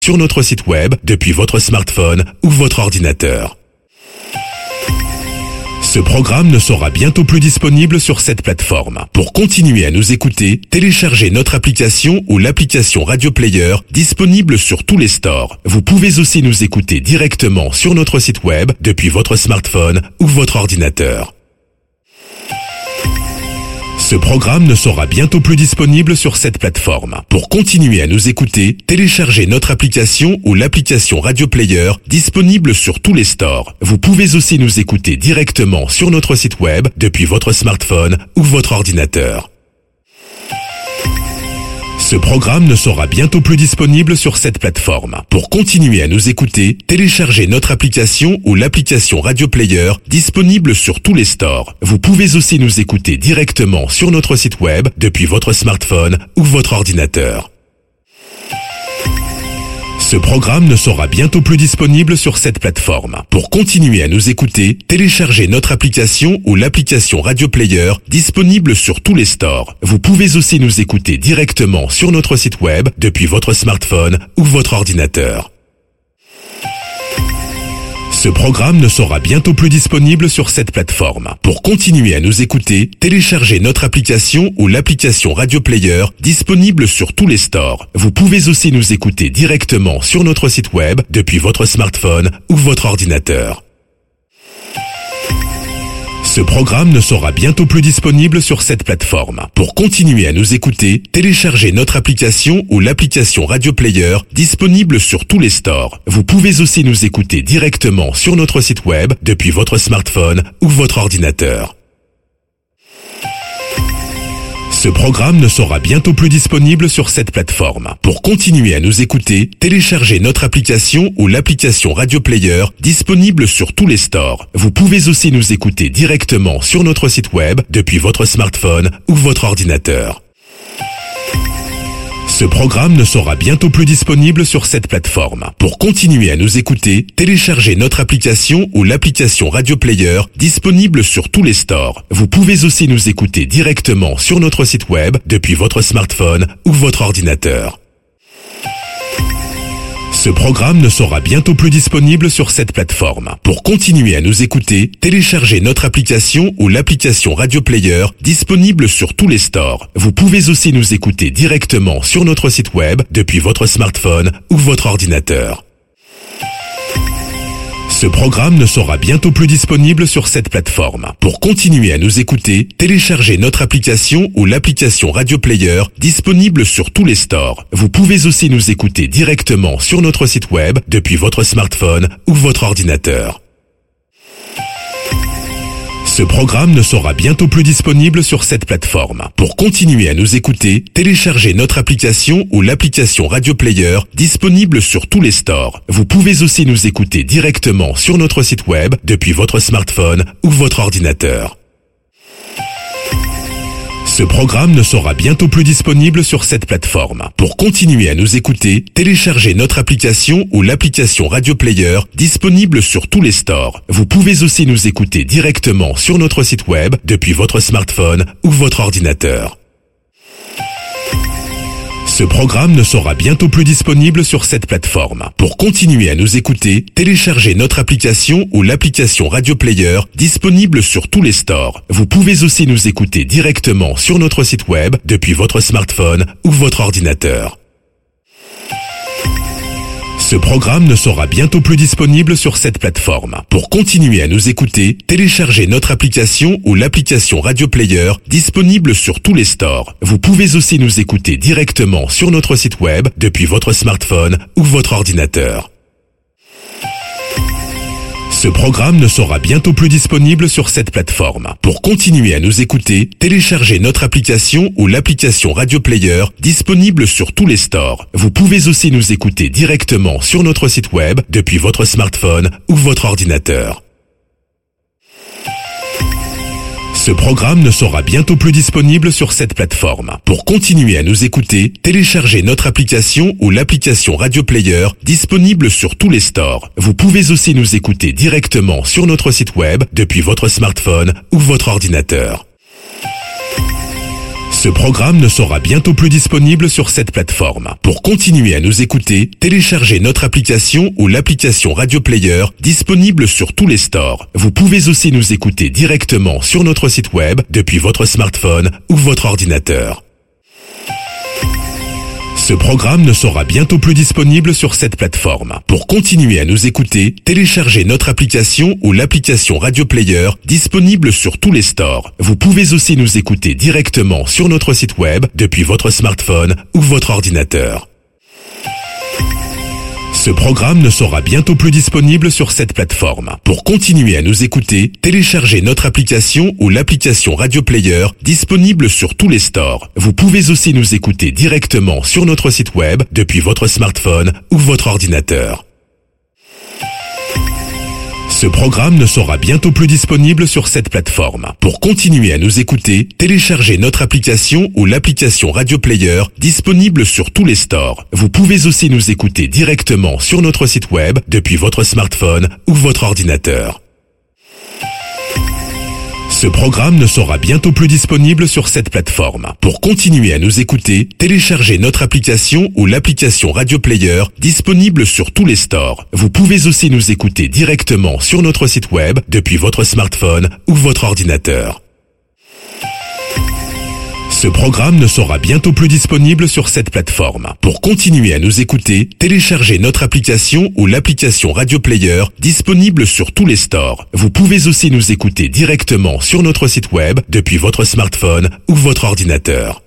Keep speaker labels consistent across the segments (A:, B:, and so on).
A: sur notre site web depuis votre smartphone ou votre ordinateur. Ce programme ne sera bientôt plus disponible sur cette plateforme. Pour continuer à nous écouter, téléchargez notre application ou l'application Radio Player disponible sur tous les stores. Vous pouvez aussi nous écouter directement sur notre site web depuis votre smartphone ou votre ordinateur. Ce programme ne sera bientôt plus disponible sur cette plateforme. Pour continuer à nous écouter, téléchargez notre application ou l'application Radio Player disponible sur tous les stores. Vous pouvez aussi nous écouter directement sur notre site web depuis votre smartphone ou votre ordinateur. Ce programme ne sera bientôt plus disponible sur cette plateforme. Pour continuer à nous écouter, téléchargez notre application ou l'application Radio Player disponible sur tous les stores. Vous pouvez aussi nous écouter directement sur notre site web depuis votre smartphone ou votre ordinateur. Ce programme ne sera bientôt plus disponible sur cette plateforme. Pour continuer à nous écouter, téléchargez notre application ou l'application Radio Player disponible sur tous les stores. Vous pouvez aussi nous écouter directement sur notre site web depuis votre smartphone ou votre ordinateur. Ce programme ne sera bientôt plus disponible sur cette plateforme. Pour continuer à nous écouter, téléchargez notre application ou l'application Radio Player disponible sur tous les stores. Vous pouvez aussi nous écouter directement sur notre site web depuis votre smartphone ou votre ordinateur. Ce programme ne sera bientôt plus disponible sur cette plateforme. Pour continuer à nous écouter, téléchargez notre application ou l'application Radio Player disponible sur tous les stores. Vous pouvez aussi nous écouter directement sur notre site web depuis votre smartphone ou votre ordinateur. Ce programme ne sera bientôt plus disponible sur cette plateforme. Pour continuer à nous écouter, téléchargez notre application ou l'application Radio Player disponible sur tous les stores. Vous pouvez aussi nous écouter directement sur notre site web depuis votre smartphone ou votre ordinateur. Ce programme ne sera bientôt plus disponible sur cette plateforme. Pour continuer à nous écouter, téléchargez notre application ou l'application Radio Player disponible sur tous les stores. Vous pouvez aussi nous écouter directement sur notre site web depuis votre smartphone ou votre ordinateur. Ce programme ne sera bientôt plus disponible sur cette plateforme. Pour continuer à nous écouter, téléchargez notre application ou l'application Radio Player disponible sur tous les stores. Vous pouvez aussi nous écouter directement sur notre site web depuis votre smartphone ou votre ordinateur. Ce programme ne sera bientôt plus disponible sur cette plateforme. Pour continuer à nous écouter, téléchargez notre application ou l'application Radio Player disponible sur tous les stores. Vous pouvez aussi nous écouter directement sur notre site web depuis votre smartphone ou votre ordinateur. Ce programme ne sera bientôt plus disponible sur cette plateforme. Pour continuer à nous écouter, téléchargez notre application ou l'application Radio Player disponible sur tous les stores. Vous pouvez aussi nous écouter directement sur notre site web depuis votre smartphone ou votre ordinateur. Ce programme ne sera bientôt plus disponible sur cette plateforme. Pour continuer à nous écouter, téléchargez notre application ou l'application Radio Player disponible sur tous les stores. Vous pouvez aussi nous écouter directement sur notre site web depuis votre smartphone ou votre ordinateur. Ce programme ne sera bientôt plus disponible sur cette plateforme. Pour continuer à nous écouter, téléchargez notre application ou l'application Radio Player disponible sur tous les stores. Vous pouvez aussi nous écouter directement sur notre site web depuis votre smartphone ou votre ordinateur. Ce programme ne sera bientôt plus disponible sur cette plateforme. Pour continuer à nous écouter, téléchargez notre application ou l'application Radio Player disponible sur tous les stores. Vous pouvez aussi nous écouter directement sur notre site web depuis votre smartphone ou votre ordinateur. Ce programme ne sera bientôt plus disponible sur cette plateforme. Pour continuer à nous écouter, téléchargez notre application ou l'application Radio Player disponible sur tous les stores. Vous pouvez aussi nous écouter directement sur notre site web depuis votre smartphone ou votre ordinateur. Ce programme ne sera bientôt plus disponible sur cette plateforme. Pour continuer à nous écouter, téléchargez notre application ou l'application Radio Player disponible sur tous les stores. Vous pouvez aussi nous écouter directement sur notre site web depuis votre smartphone ou votre ordinateur. Ce programme ne sera bientôt plus disponible sur cette plateforme. Pour continuer à nous écouter, téléchargez notre application ou l'application Radio Player disponible sur tous les stores. Vous pouvez aussi nous écouter directement sur notre site web depuis votre smartphone ou votre ordinateur. Ce programme ne sera bientôt plus disponible sur cette plateforme. Pour continuer à nous écouter, téléchargez notre application ou l'application Radio Player disponible sur tous les stores. Vous pouvez aussi nous écouter directement sur notre site web depuis votre smartphone ou votre ordinateur. Ce programme ne sera bientôt plus disponible sur cette plateforme. Pour continuer à nous écouter, téléchargez notre application ou l'application Radio Player disponible sur tous les stores. Vous pouvez aussi nous écouter directement sur notre site web depuis votre smartphone ou votre ordinateur. Ce programme ne sera bientôt plus disponible sur cette plateforme. Pour continuer à nous écouter, téléchargez notre application ou l'application Radio Player disponible sur tous les stores. Vous pouvez aussi nous écouter directement sur notre site web depuis votre smartphone ou votre ordinateur. Ce programme ne sera bientôt plus disponible sur cette plateforme. Pour continuer à nous écouter, téléchargez notre application ou l'application Radio Player disponible sur tous les stores. Vous pouvez aussi nous écouter directement sur notre site web depuis votre smartphone ou votre ordinateur. Ce programme ne sera bientôt plus disponible sur cette plateforme. Pour continuer à nous écouter, téléchargez notre application ou l'application Radio Player disponible sur tous les stores. Vous pouvez aussi nous écouter directement sur notre site web depuis votre smartphone ou votre ordinateur.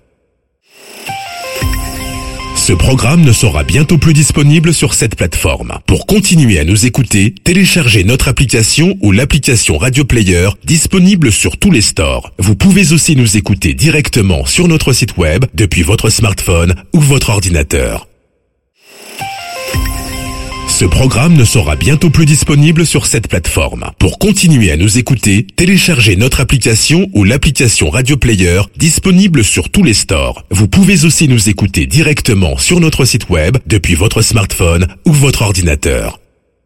A: Ce programme ne sera bientôt plus disponible sur cette plateforme. Pour continuer à nous écouter, téléchargez notre application ou l'application Radio Player disponible sur tous les stores. Vous pouvez aussi nous écouter directement sur notre site web depuis votre smartphone ou votre ordinateur. Ce programme ne sera bientôt plus disponible sur cette plateforme. Pour continuer à nous écouter, téléchargez notre application ou l'application Radio Player disponible sur tous les stores. Vous pouvez aussi nous écouter directement sur notre site web depuis votre smartphone ou votre ordinateur.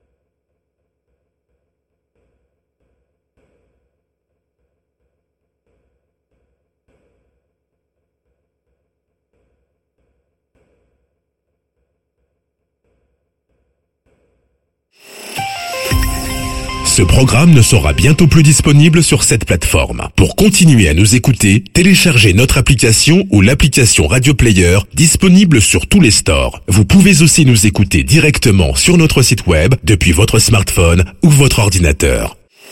A: Ce programme ne sera bientôt plus disponible sur cette plateforme. Pour continuer à nous écouter, téléchargez notre application ou l'application Radio Player disponible sur tous les stores. Vous pouvez aussi nous écouter directement sur notre site web depuis votre smartphone ou votre ordinateur.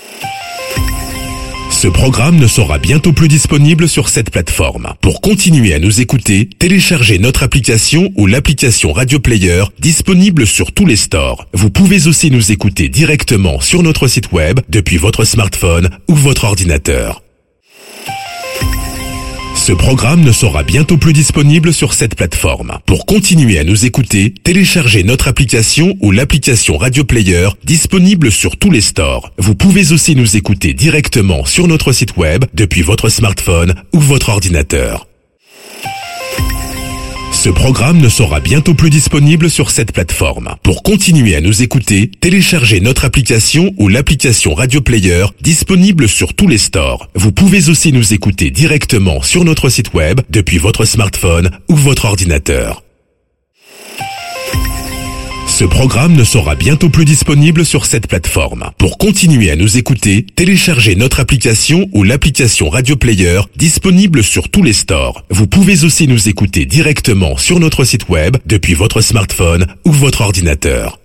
A: Ce programme ne sera bientôt plus disponible sur cette plateforme. Pour continuer à nous écouter, téléchargez notre application ou l'application Radio Player disponible sur tous les stores. Vous pouvez aussi nous écouter directement sur notre site web depuis votre smartphone ou votre ordinateur. Ce programme ne sera bientôt plus disponible sur cette plateforme. Pour continuer à nous écouter, téléchargez notre application ou l'application Radio Player disponible sur tous les stores. Vous pouvez aussi nous écouter directement sur notre site web depuis votre smartphone ou votre ordinateur. Ce programme ne sera bientôt plus disponible sur cette plateforme. Pour continuer à nous écouter, téléchargez notre application ou l'application Radio Player disponible sur tous les stores. Vous pouvez aussi nous écouter directement sur notre site web depuis votre smartphone ou votre ordinateur. Ce programme ne sera bientôt plus disponible sur cette plateforme. Pour continuer à nous écouter, téléchargez notre application ou l'application Radio Player disponible sur tous les stores. Vous pouvez aussi nous écouter directement sur notre site web depuis votre smartphone ou votre ordinateur.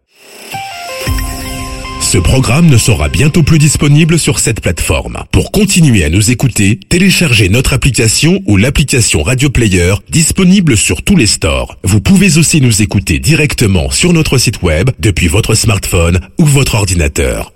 A: Ce programme ne sera bientôt plus disponible sur cette plateforme. Pour continuer à nous écouter, téléchargez notre application ou l'application Radio Player disponible sur tous les stores. Vous pouvez aussi nous écouter directement sur notre site web depuis votre smartphone ou votre ordinateur.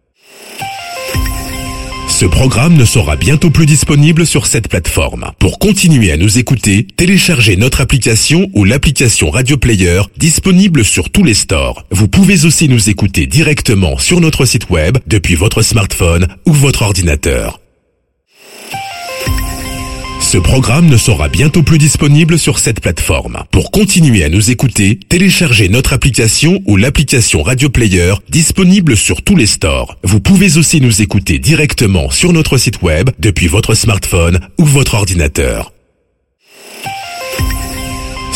A: Ce programme ne sera bientôt plus disponible sur cette plateforme. Pour continuer à nous écouter, téléchargez notre application ou l'application Radio Player disponible sur tous les stores. Vous pouvez aussi nous écouter directement sur notre site web depuis votre smartphone ou votre ordinateur. Ce programme ne sera bientôt plus disponible sur cette plateforme. Pour continuer à nous écouter, téléchargez notre application ou l'application Radio Player disponible sur tous les stores. Vous pouvez aussi nous écouter directement sur notre site web depuis votre smartphone ou votre ordinateur.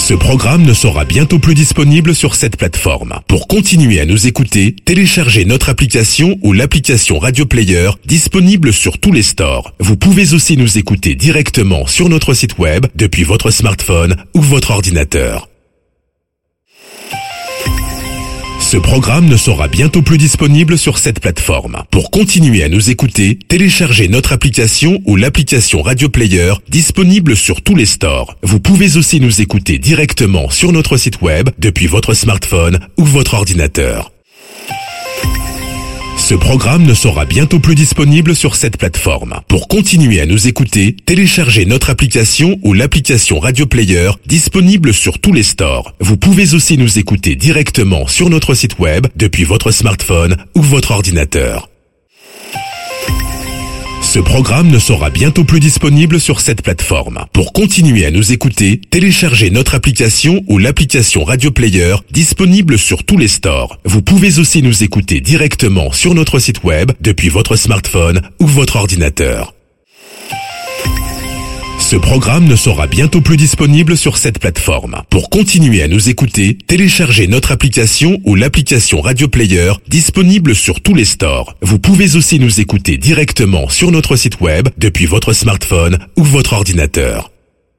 A: Ce programme ne sera bientôt plus disponible sur cette plateforme. Pour continuer à nous écouter, téléchargez notre application ou l'application Radio Player disponible sur tous les stores. Vous pouvez aussi nous écouter directement sur notre site web depuis votre smartphone ou votre ordinateur. Ce programme ne sera bientôt plus disponible sur cette plateforme. Pour continuer à nous écouter, téléchargez notre application ou l'application Radio Player disponible sur tous les stores. Vous pouvez aussi nous écouter directement sur notre site web depuis votre smartphone ou votre ordinateur. Ce programme ne sera bientôt plus disponible sur cette plateforme. Pour continuer à nous écouter, téléchargez notre application ou l'application Radio Player disponible sur tous les stores. Vous pouvez aussi nous écouter directement sur notre site web depuis votre smartphone ou votre ordinateur. Ce programme ne sera bientôt plus disponible sur cette plateforme. Pour continuer à nous écouter, téléchargez notre application ou l'application Radio Player disponible sur tous les stores. Vous pouvez aussi nous écouter directement sur notre site web depuis votre smartphone ou votre ordinateur. Ce programme ne sera bientôt plus disponible sur cette plateforme. Pour continuer à nous écouter, téléchargez notre application ou l'application Radio Player disponible sur tous les stores. Vous pouvez aussi nous écouter directement sur notre site web depuis votre smartphone ou votre ordinateur.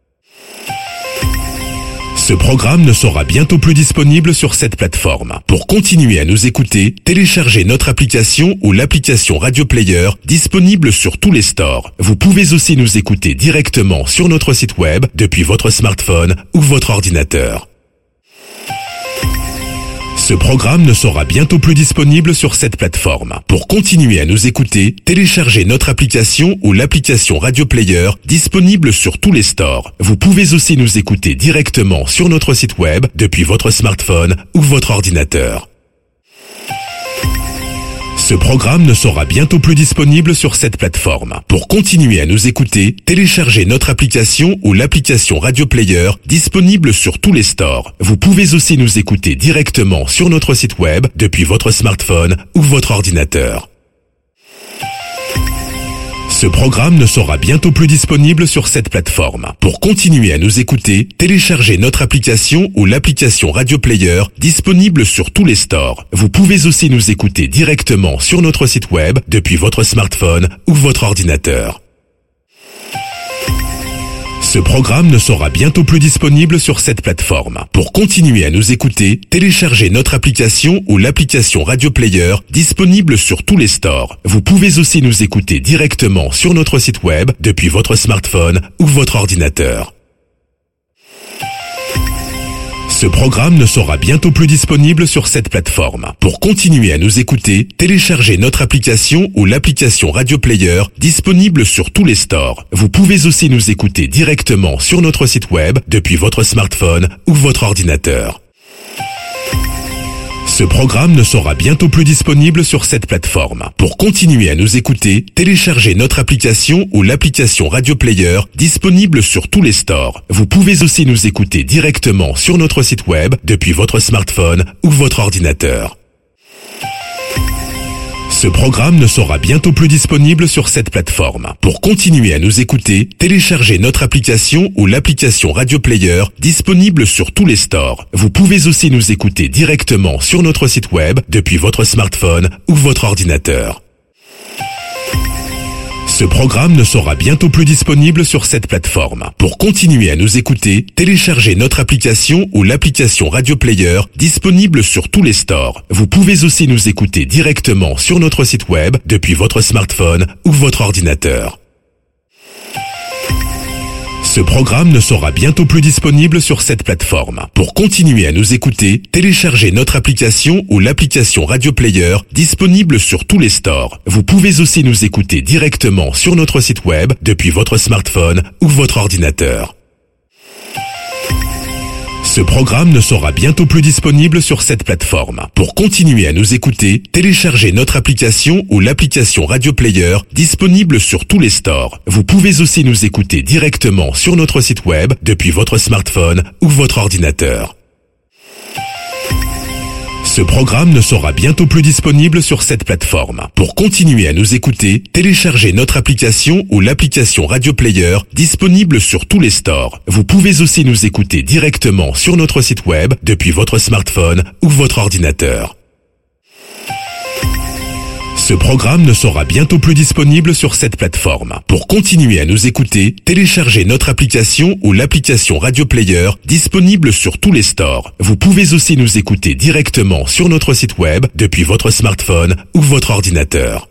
A: Ce programme ne sera bientôt plus disponible sur cette plateforme. Pour continuer à nous écouter, téléchargez notre application ou l'application Radio Player disponible sur tous les stores. Vous pouvez aussi nous écouter directement sur notre site web depuis votre smartphone ou votre ordinateur. Ce programme ne sera bientôt plus disponible sur cette plateforme. Pour continuer à nous écouter, téléchargez notre application ou l'application Radio Player disponible sur tous les stores. Vous pouvez aussi nous écouter directement sur notre site web depuis votre smartphone ou votre ordinateur. Ce programme ne sera bientôt plus disponible sur cette plateforme. Pour continuer à nous écouter, téléchargez notre application ou l'application Radio Player disponible sur tous les stores. Vous pouvez aussi nous écouter directement sur notre site web depuis votre smartphone ou votre ordinateur. Ce programme ne sera bientôt plus disponible sur cette plateforme. Pour continuer à nous écouter, téléchargez notre application ou l'application Radio Player disponible sur tous les stores. Vous pouvez aussi nous écouter directement sur notre site web depuis votre smartphone ou votre ordinateur. Ce programme ne sera bientôt plus disponible sur cette plateforme. Pour continuer à nous écouter, téléchargez notre application ou l'application Radio Player disponible sur tous les stores. Vous pouvez aussi nous écouter directement sur notre site web depuis votre smartphone ou votre ordinateur. Ce programme ne sera bientôt plus disponible sur cette plateforme. Pour continuer à nous écouter, téléchargez notre application ou l'application Radio Player disponible sur tous les stores. Vous pouvez aussi nous écouter directement sur notre site web depuis votre smartphone ou votre ordinateur. Ce programme ne sera bientôt plus disponible sur cette plateforme. Pour continuer à nous écouter, téléchargez notre application ou l'application Radio Player disponible sur tous les stores. Vous pouvez aussi nous écouter directement sur notre site web depuis votre smartphone ou votre ordinateur. Ce programme ne sera bientôt plus disponible sur cette plateforme. Pour continuer à nous écouter, téléchargez notre application ou l'application Radio Player disponible sur tous les stores. Vous pouvez aussi nous écouter directement sur notre site web depuis votre smartphone ou votre ordinateur. Ce programme ne sera bientôt plus disponible sur cette plateforme. Pour continuer à nous écouter, téléchargez notre application ou l'application Radio Player disponible sur tous les stores. Vous pouvez aussi nous écouter directement sur notre site web depuis votre smartphone ou votre ordinateur. Ce programme ne sera bientôt plus disponible sur cette plateforme. Pour continuer à nous écouter, téléchargez notre application ou l'application Radio Player disponible sur tous les stores. Vous pouvez aussi nous écouter directement sur notre site web depuis votre smartphone ou votre ordinateur. Ce programme ne sera bientôt plus disponible sur cette plateforme. Pour continuer à nous écouter, téléchargez notre application ou l'application Radio Player disponible sur tous les stores. Vous pouvez aussi nous écouter directement sur notre site web depuis votre smartphone ou votre ordinateur. Ce programme ne sera bientôt plus disponible sur cette plateforme. Pour continuer à nous écouter, téléchargez notre application ou l'application Radio Player disponible sur tous les stores. Vous pouvez aussi nous écouter directement sur notre site web depuis votre smartphone ou votre ordinateur. Ce programme ne sera bientôt plus disponible sur cette plateforme. Pour continuer à nous écouter, téléchargez notre application ou l'application Radio Player disponible sur tous les stores. Vous pouvez aussi nous écouter directement sur notre site web depuis votre smartphone ou votre ordinateur.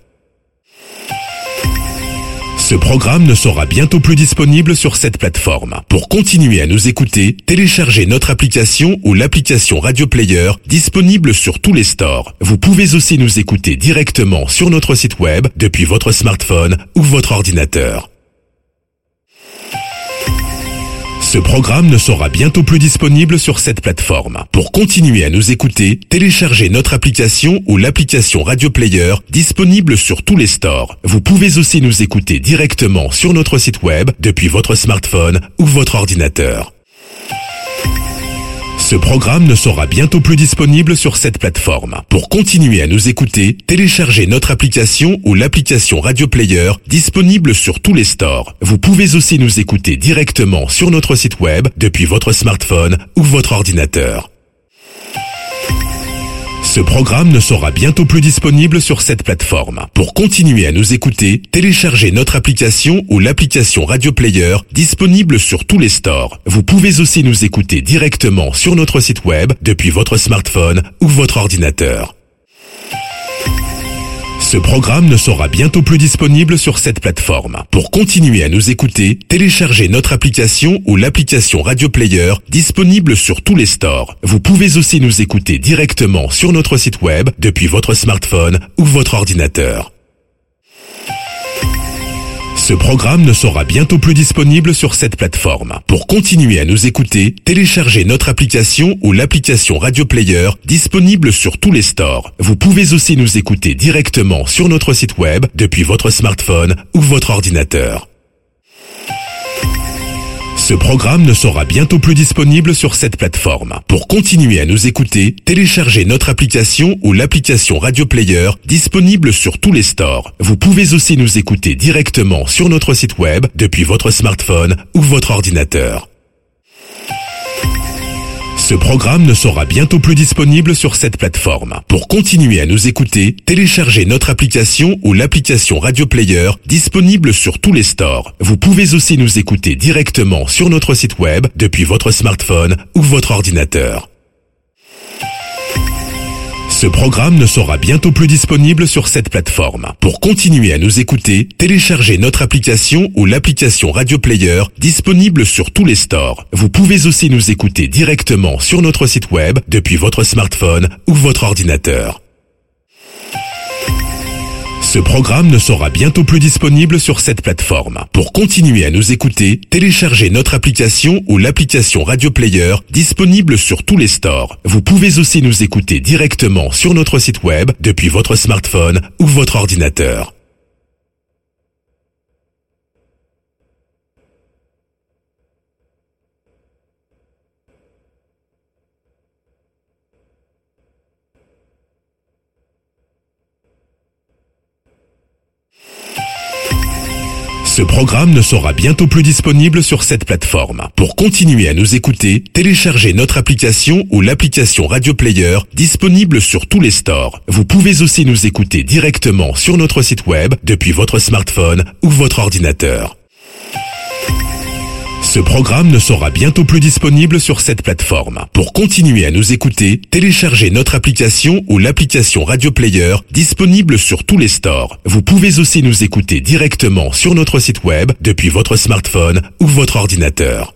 A: Ce programme ne sera bientôt plus disponible sur cette plateforme. Pour continuer à nous écouter, téléchargez notre application ou l'application Radio Player disponible sur tous les stores. Vous pouvez aussi nous écouter directement sur notre site web depuis votre smartphone ou votre ordinateur. Ce programme ne sera bientôt plus disponible sur cette plateforme. Pour continuer à nous écouter, téléchargez notre application ou l'application Radio Player disponible sur tous les stores. Vous pouvez aussi nous écouter directement sur notre site web depuis votre smartphone ou votre ordinateur. Ce programme ne sera bientôt plus disponible sur cette plateforme. Pour continuer à nous écouter, téléchargez notre application ou l'application Radio Player disponible sur tous les stores. Vous pouvez aussi nous écouter directement sur notre site web depuis votre smartphone ou votre ordinateur. Ce programme ne sera bientôt plus disponible sur cette plateforme. Pour continuer à nous écouter, téléchargez notre application ou l'application Radio Player disponible sur tous les stores. Vous pouvez aussi nous écouter directement sur notre site web depuis votre smartphone ou votre ordinateur. Ce programme ne sera bientôt plus disponible sur cette plateforme. Pour continuer à nous écouter, téléchargez notre application ou l'application Radio Player disponible sur tous les stores. Vous pouvez aussi nous écouter directement sur notre site web depuis votre smartphone ou votre ordinateur. Ce programme ne sera bientôt plus disponible sur cette plateforme. Pour continuer à nous écouter, téléchargez notre application ou l'application Radio Player disponible sur tous les stores. Vous pouvez aussi nous écouter directement sur notre site web depuis votre smartphone ou votre ordinateur. Ce programme ne sera bientôt plus disponible sur cette plateforme. Pour continuer à nous écouter, téléchargez notre application ou l'application Radio Player disponible sur tous les stores. Vous pouvez aussi nous écouter directement sur notre site web depuis votre smartphone ou votre ordinateur. Ce programme ne sera bientôt plus disponible sur cette plateforme. Pour continuer à nous écouter, téléchargez notre application ou l'application Radio Player disponible sur tous les stores. Vous pouvez aussi nous écouter directement sur notre site web depuis votre smartphone ou votre ordinateur. Ce programme ne sera bientôt plus disponible sur cette plateforme. Pour continuer à nous écouter, téléchargez notre application ou l'application Radio Player disponible sur tous les stores. Vous pouvez aussi nous écouter directement sur notre site web depuis votre smartphone ou votre ordinateur. Ce programme ne sera bientôt plus disponible sur cette plateforme. Pour continuer à nous écouter, téléchargez notre application ou l'application Radio Player disponible sur tous les stores. Vous pouvez aussi nous écouter directement sur notre site web depuis votre smartphone ou votre ordinateur. Ce programme ne sera bientôt plus disponible sur cette plateforme. Pour continuer à nous écouter, téléchargez notre application ou l'application Radio Player disponible sur tous les stores. Vous pouvez aussi nous écouter directement sur notre site web depuis votre smartphone ou votre ordinateur. Ce programme ne sera bientôt plus disponible sur cette plateforme. Pour continuer à nous écouter, téléchargez notre application ou l'application Radio Player disponible sur tous les stores. Vous pouvez aussi nous écouter directement sur notre site web depuis votre smartphone ou votre ordinateur.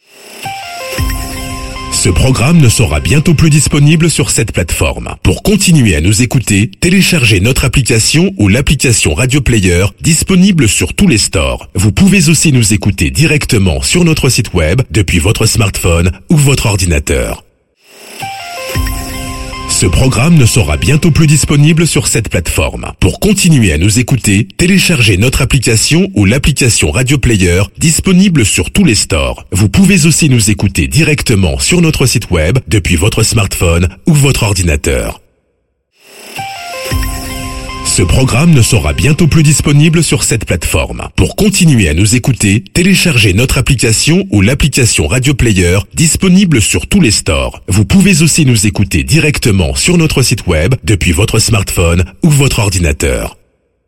A: Ce programme ne sera bientôt plus disponible sur cette plateforme. Pour continuer à nous écouter, téléchargez notre application ou l'application Radio Player disponible sur tous les stores. Vous pouvez aussi nous écouter directement sur notre site web depuis votre smartphone ou votre ordinateur. Ce programme ne sera bientôt plus disponible sur cette plateforme. Pour continuer à nous écouter, téléchargez notre application ou l'application Radio Player disponible sur tous les stores. Vous pouvez aussi nous écouter directement sur notre site web depuis votre smartphone ou votre ordinateur. Ce programme ne sera bientôt plus disponible sur cette plateforme. Pour continuer à nous écouter, téléchargez notre application ou l'application Radio Player disponible sur tous les stores. Vous pouvez aussi nous écouter directement sur notre site web depuis votre smartphone ou votre ordinateur.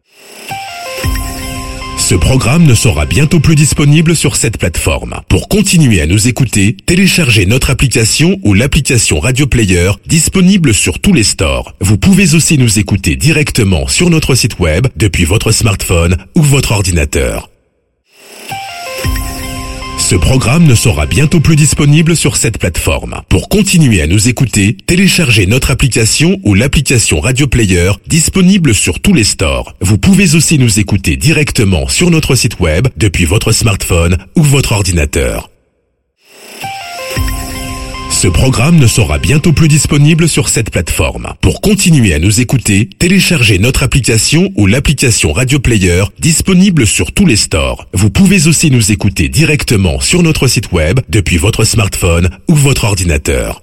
A: Ce programme ne sera bientôt plus disponible sur cette plateforme. Pour continuer à nous écouter, téléchargez notre application ou l'application Radio Player disponible sur tous les stores. Vous pouvez aussi nous écouter directement sur notre site web depuis votre smartphone ou votre ordinateur. Ce programme ne sera bientôt plus disponible sur cette plateforme. Pour continuer à nous écouter, téléchargez notre application ou l'application Radio Player disponible sur tous les stores. Vous pouvez aussi nous écouter directement sur notre site web depuis votre smartphone ou votre ordinateur. Ce programme ne sera bientôt plus disponible sur cette plateforme. Pour continuer à nous écouter, téléchargez notre application ou l'application Radio Player disponible sur tous les stores. Vous pouvez aussi nous écouter directement sur notre site web depuis votre smartphone ou votre ordinateur.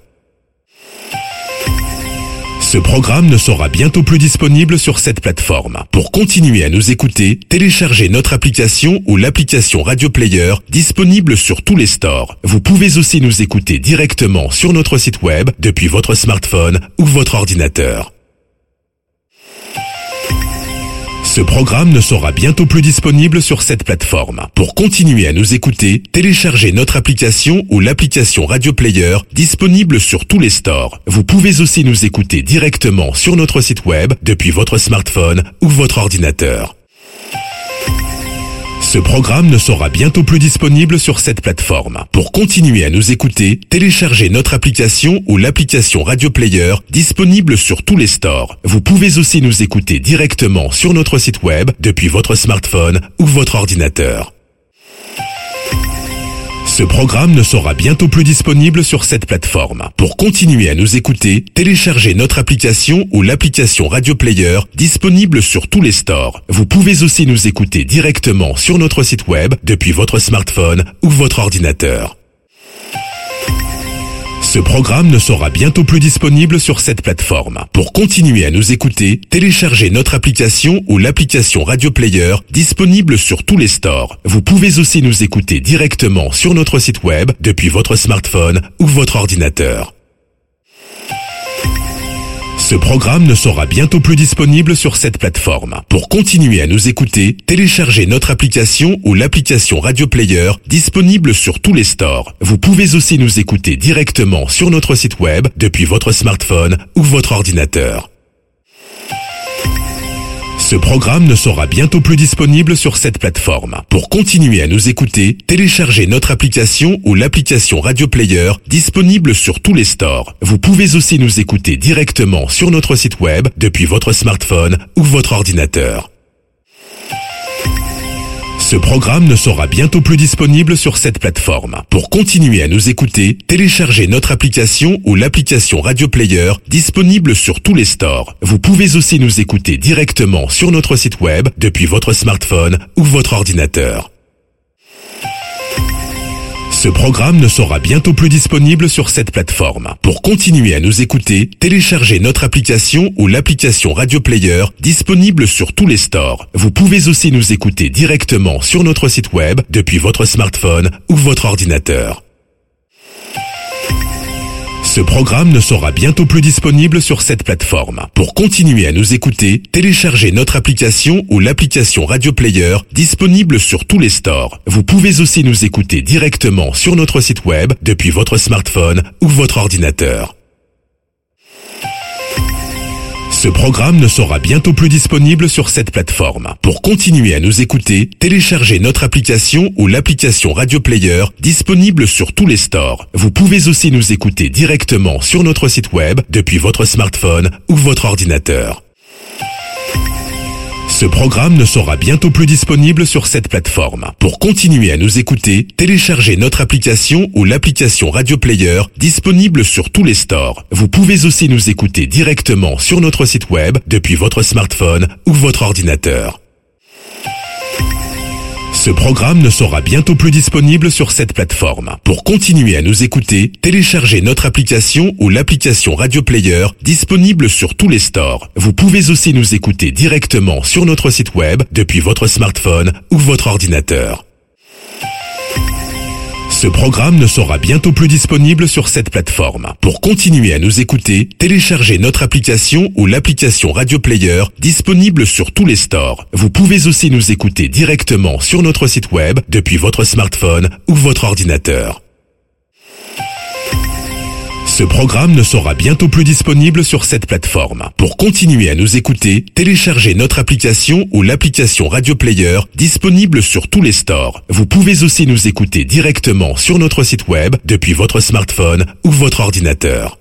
A: Ce programme ne sera bientôt plus disponible sur cette plateforme. Pour continuer à nous écouter, téléchargez notre application ou l'application Radio Player disponible sur tous les stores. Vous pouvez aussi nous écouter directement sur notre site web depuis votre smartphone ou votre ordinateur. Ce programme ne sera bientôt plus disponible sur cette plateforme. Pour continuer à nous écouter, téléchargez notre application ou l'application Radio Player disponible sur tous les stores. Vous pouvez aussi nous écouter directement sur notre site web depuis votre smartphone ou votre ordinateur. Ce programme ne sera bientôt plus disponible sur cette plateforme. Pour continuer à nous écouter, téléchargez notre application ou l'application Radio Player disponible sur tous les stores. Vous pouvez aussi nous écouter directement sur notre site web depuis votre smartphone ou votre ordinateur. Ce programme ne sera bientôt plus disponible sur cette plateforme. Pour continuer à nous écouter, téléchargez notre application ou l'application Radio Player disponible sur tous les stores. Vous pouvez aussi nous écouter directement sur notre site web depuis votre smartphone ou votre ordinateur. Ce programme ne sera bientôt plus disponible sur cette plateforme. Pour continuer à nous écouter, téléchargez notre application ou l'application Radio Player disponible sur tous les stores. Vous pouvez aussi nous écouter directement sur notre site web depuis votre smartphone ou votre ordinateur. Ce programme ne sera bientôt plus disponible sur cette plateforme. Pour continuer à nous écouter, téléchargez notre application ou l'application Radio Player disponible sur tous les stores. Vous pouvez aussi nous écouter directement sur notre site web depuis votre smartphone ou votre ordinateur. Ce programme ne sera bientôt plus disponible sur cette plateforme. Pour continuer à nous écouter, téléchargez notre application ou l'application Radio Player disponible sur tous les stores. Vous pouvez aussi nous écouter directement sur notre site web depuis votre smartphone ou votre ordinateur. Ce programme ne sera bientôt plus disponible sur cette plateforme. Pour continuer à nous écouter, téléchargez notre application ou l'application Radio Player disponible sur tous les stores. Vous pouvez aussi nous écouter directement sur notre site web depuis votre smartphone ou votre ordinateur. Ce programme ne sera bientôt plus disponible sur cette plateforme. Pour continuer à nous écouter, téléchargez notre application ou l'application Radio Player disponible sur tous les stores. Vous pouvez aussi nous écouter directement sur notre site web depuis votre smartphone ou votre ordinateur. Ce programme ne sera bientôt plus disponible sur cette plateforme. Pour continuer à nous écouter, téléchargez notre application ou l'application Radio Player disponible sur tous les stores. Vous pouvez aussi nous écouter directement sur notre site web depuis votre smartphone ou votre ordinateur. Ce programme ne sera bientôt plus disponible sur cette plateforme. Pour continuer à nous écouter, téléchargez notre application ou l'application Radio Player disponible sur tous les stores. Vous pouvez aussi nous écouter directement sur notre site web depuis votre smartphone ou votre ordinateur. Ce programme ne sera bientôt plus disponible sur cette plateforme. Pour continuer à nous écouter, téléchargez notre application ou l'application Radio Player disponible sur tous les stores. Vous pouvez aussi nous écouter directement sur notre site web depuis votre smartphone ou votre ordinateur. Ce programme ne sera bientôt plus disponible sur cette plateforme. Pour continuer à nous écouter, téléchargez notre application ou l'application Radio Player disponible sur tous les stores. Vous pouvez aussi nous écouter directement sur notre site web depuis votre smartphone ou votre ordinateur. Ce programme ne sera bientôt plus disponible sur cette plateforme. Pour continuer à nous écouter, téléchargez notre application ou l'application Radio Player disponible sur tous les stores. Vous pouvez aussi nous écouter directement sur notre site web depuis votre smartphone ou votre ordinateur. Ce programme ne sera bientôt plus disponible sur cette plateforme. Pour continuer à nous écouter, téléchargez notre application ou l'application Radio Player disponible sur tous les stores. Vous pouvez aussi nous écouter directement sur notre site web depuis votre smartphone ou votre ordinateur.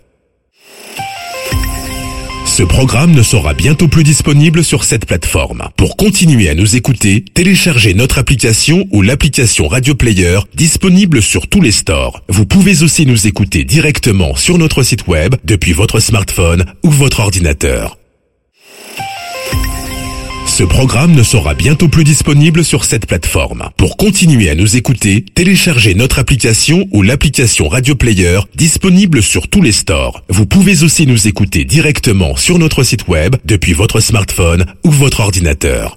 A: Ce programme ne sera bientôt plus disponible sur cette plateforme. Pour continuer à nous écouter, téléchargez notre application ou l'application Radio Player disponible sur tous les stores. Vous pouvez aussi nous écouter directement sur notre site web depuis votre smartphone ou votre ordinateur. Ce programme ne sera bientôt plus disponible sur cette plateforme. Pour continuer à nous écouter, téléchargez notre application ou l'application Radio Player disponible sur tous les stores. Vous pouvez aussi nous écouter directement sur notre site web depuis votre smartphone ou votre ordinateur.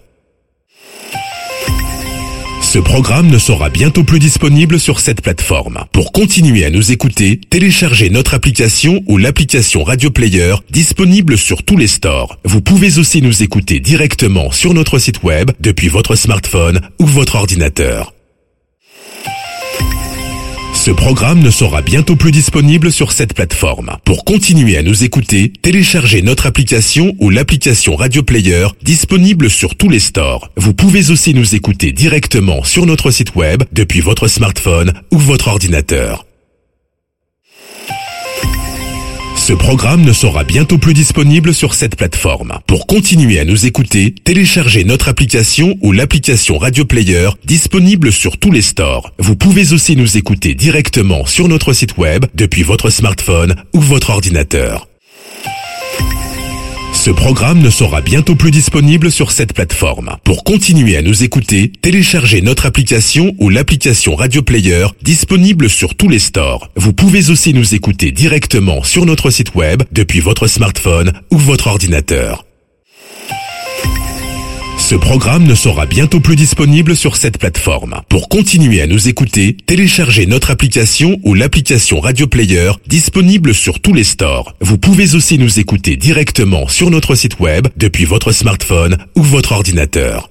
A: Ce programme ne sera bientôt plus disponible sur cette plateforme. Pour continuer à nous écouter, téléchargez notre application ou l'application Radio Player disponible sur tous les stores. Vous pouvez aussi nous écouter directement sur notre site web depuis votre smartphone ou votre ordinateur. Ce programme ne sera bientôt plus disponible sur cette plateforme. Pour continuer à nous écouter, téléchargez notre application ou l'application Radio Player disponible sur tous les stores. Vous pouvez aussi nous écouter directement sur notre site web depuis votre smartphone ou votre ordinateur. Ce programme ne sera bientôt plus disponible sur cette plateforme. Pour continuer à nous écouter, téléchargez notre application ou l'application Radio Player disponible sur tous les stores. Vous pouvez aussi nous écouter directement sur notre site web depuis votre smartphone ou votre ordinateur. Ce programme ne sera bientôt plus disponible sur cette plateforme. Pour continuer à nous écouter, téléchargez notre application ou l'application Radio Player disponible sur tous les stores. Vous pouvez aussi nous écouter directement sur notre site web depuis votre smartphone ou votre ordinateur. Ce programme ne sera bientôt plus disponible sur cette plateforme. Pour continuer à nous écouter, téléchargez notre application ou l'application Radio Player disponible sur tous les stores. Vous pouvez aussi nous écouter directement sur notre site web depuis votre smartphone ou votre ordinateur.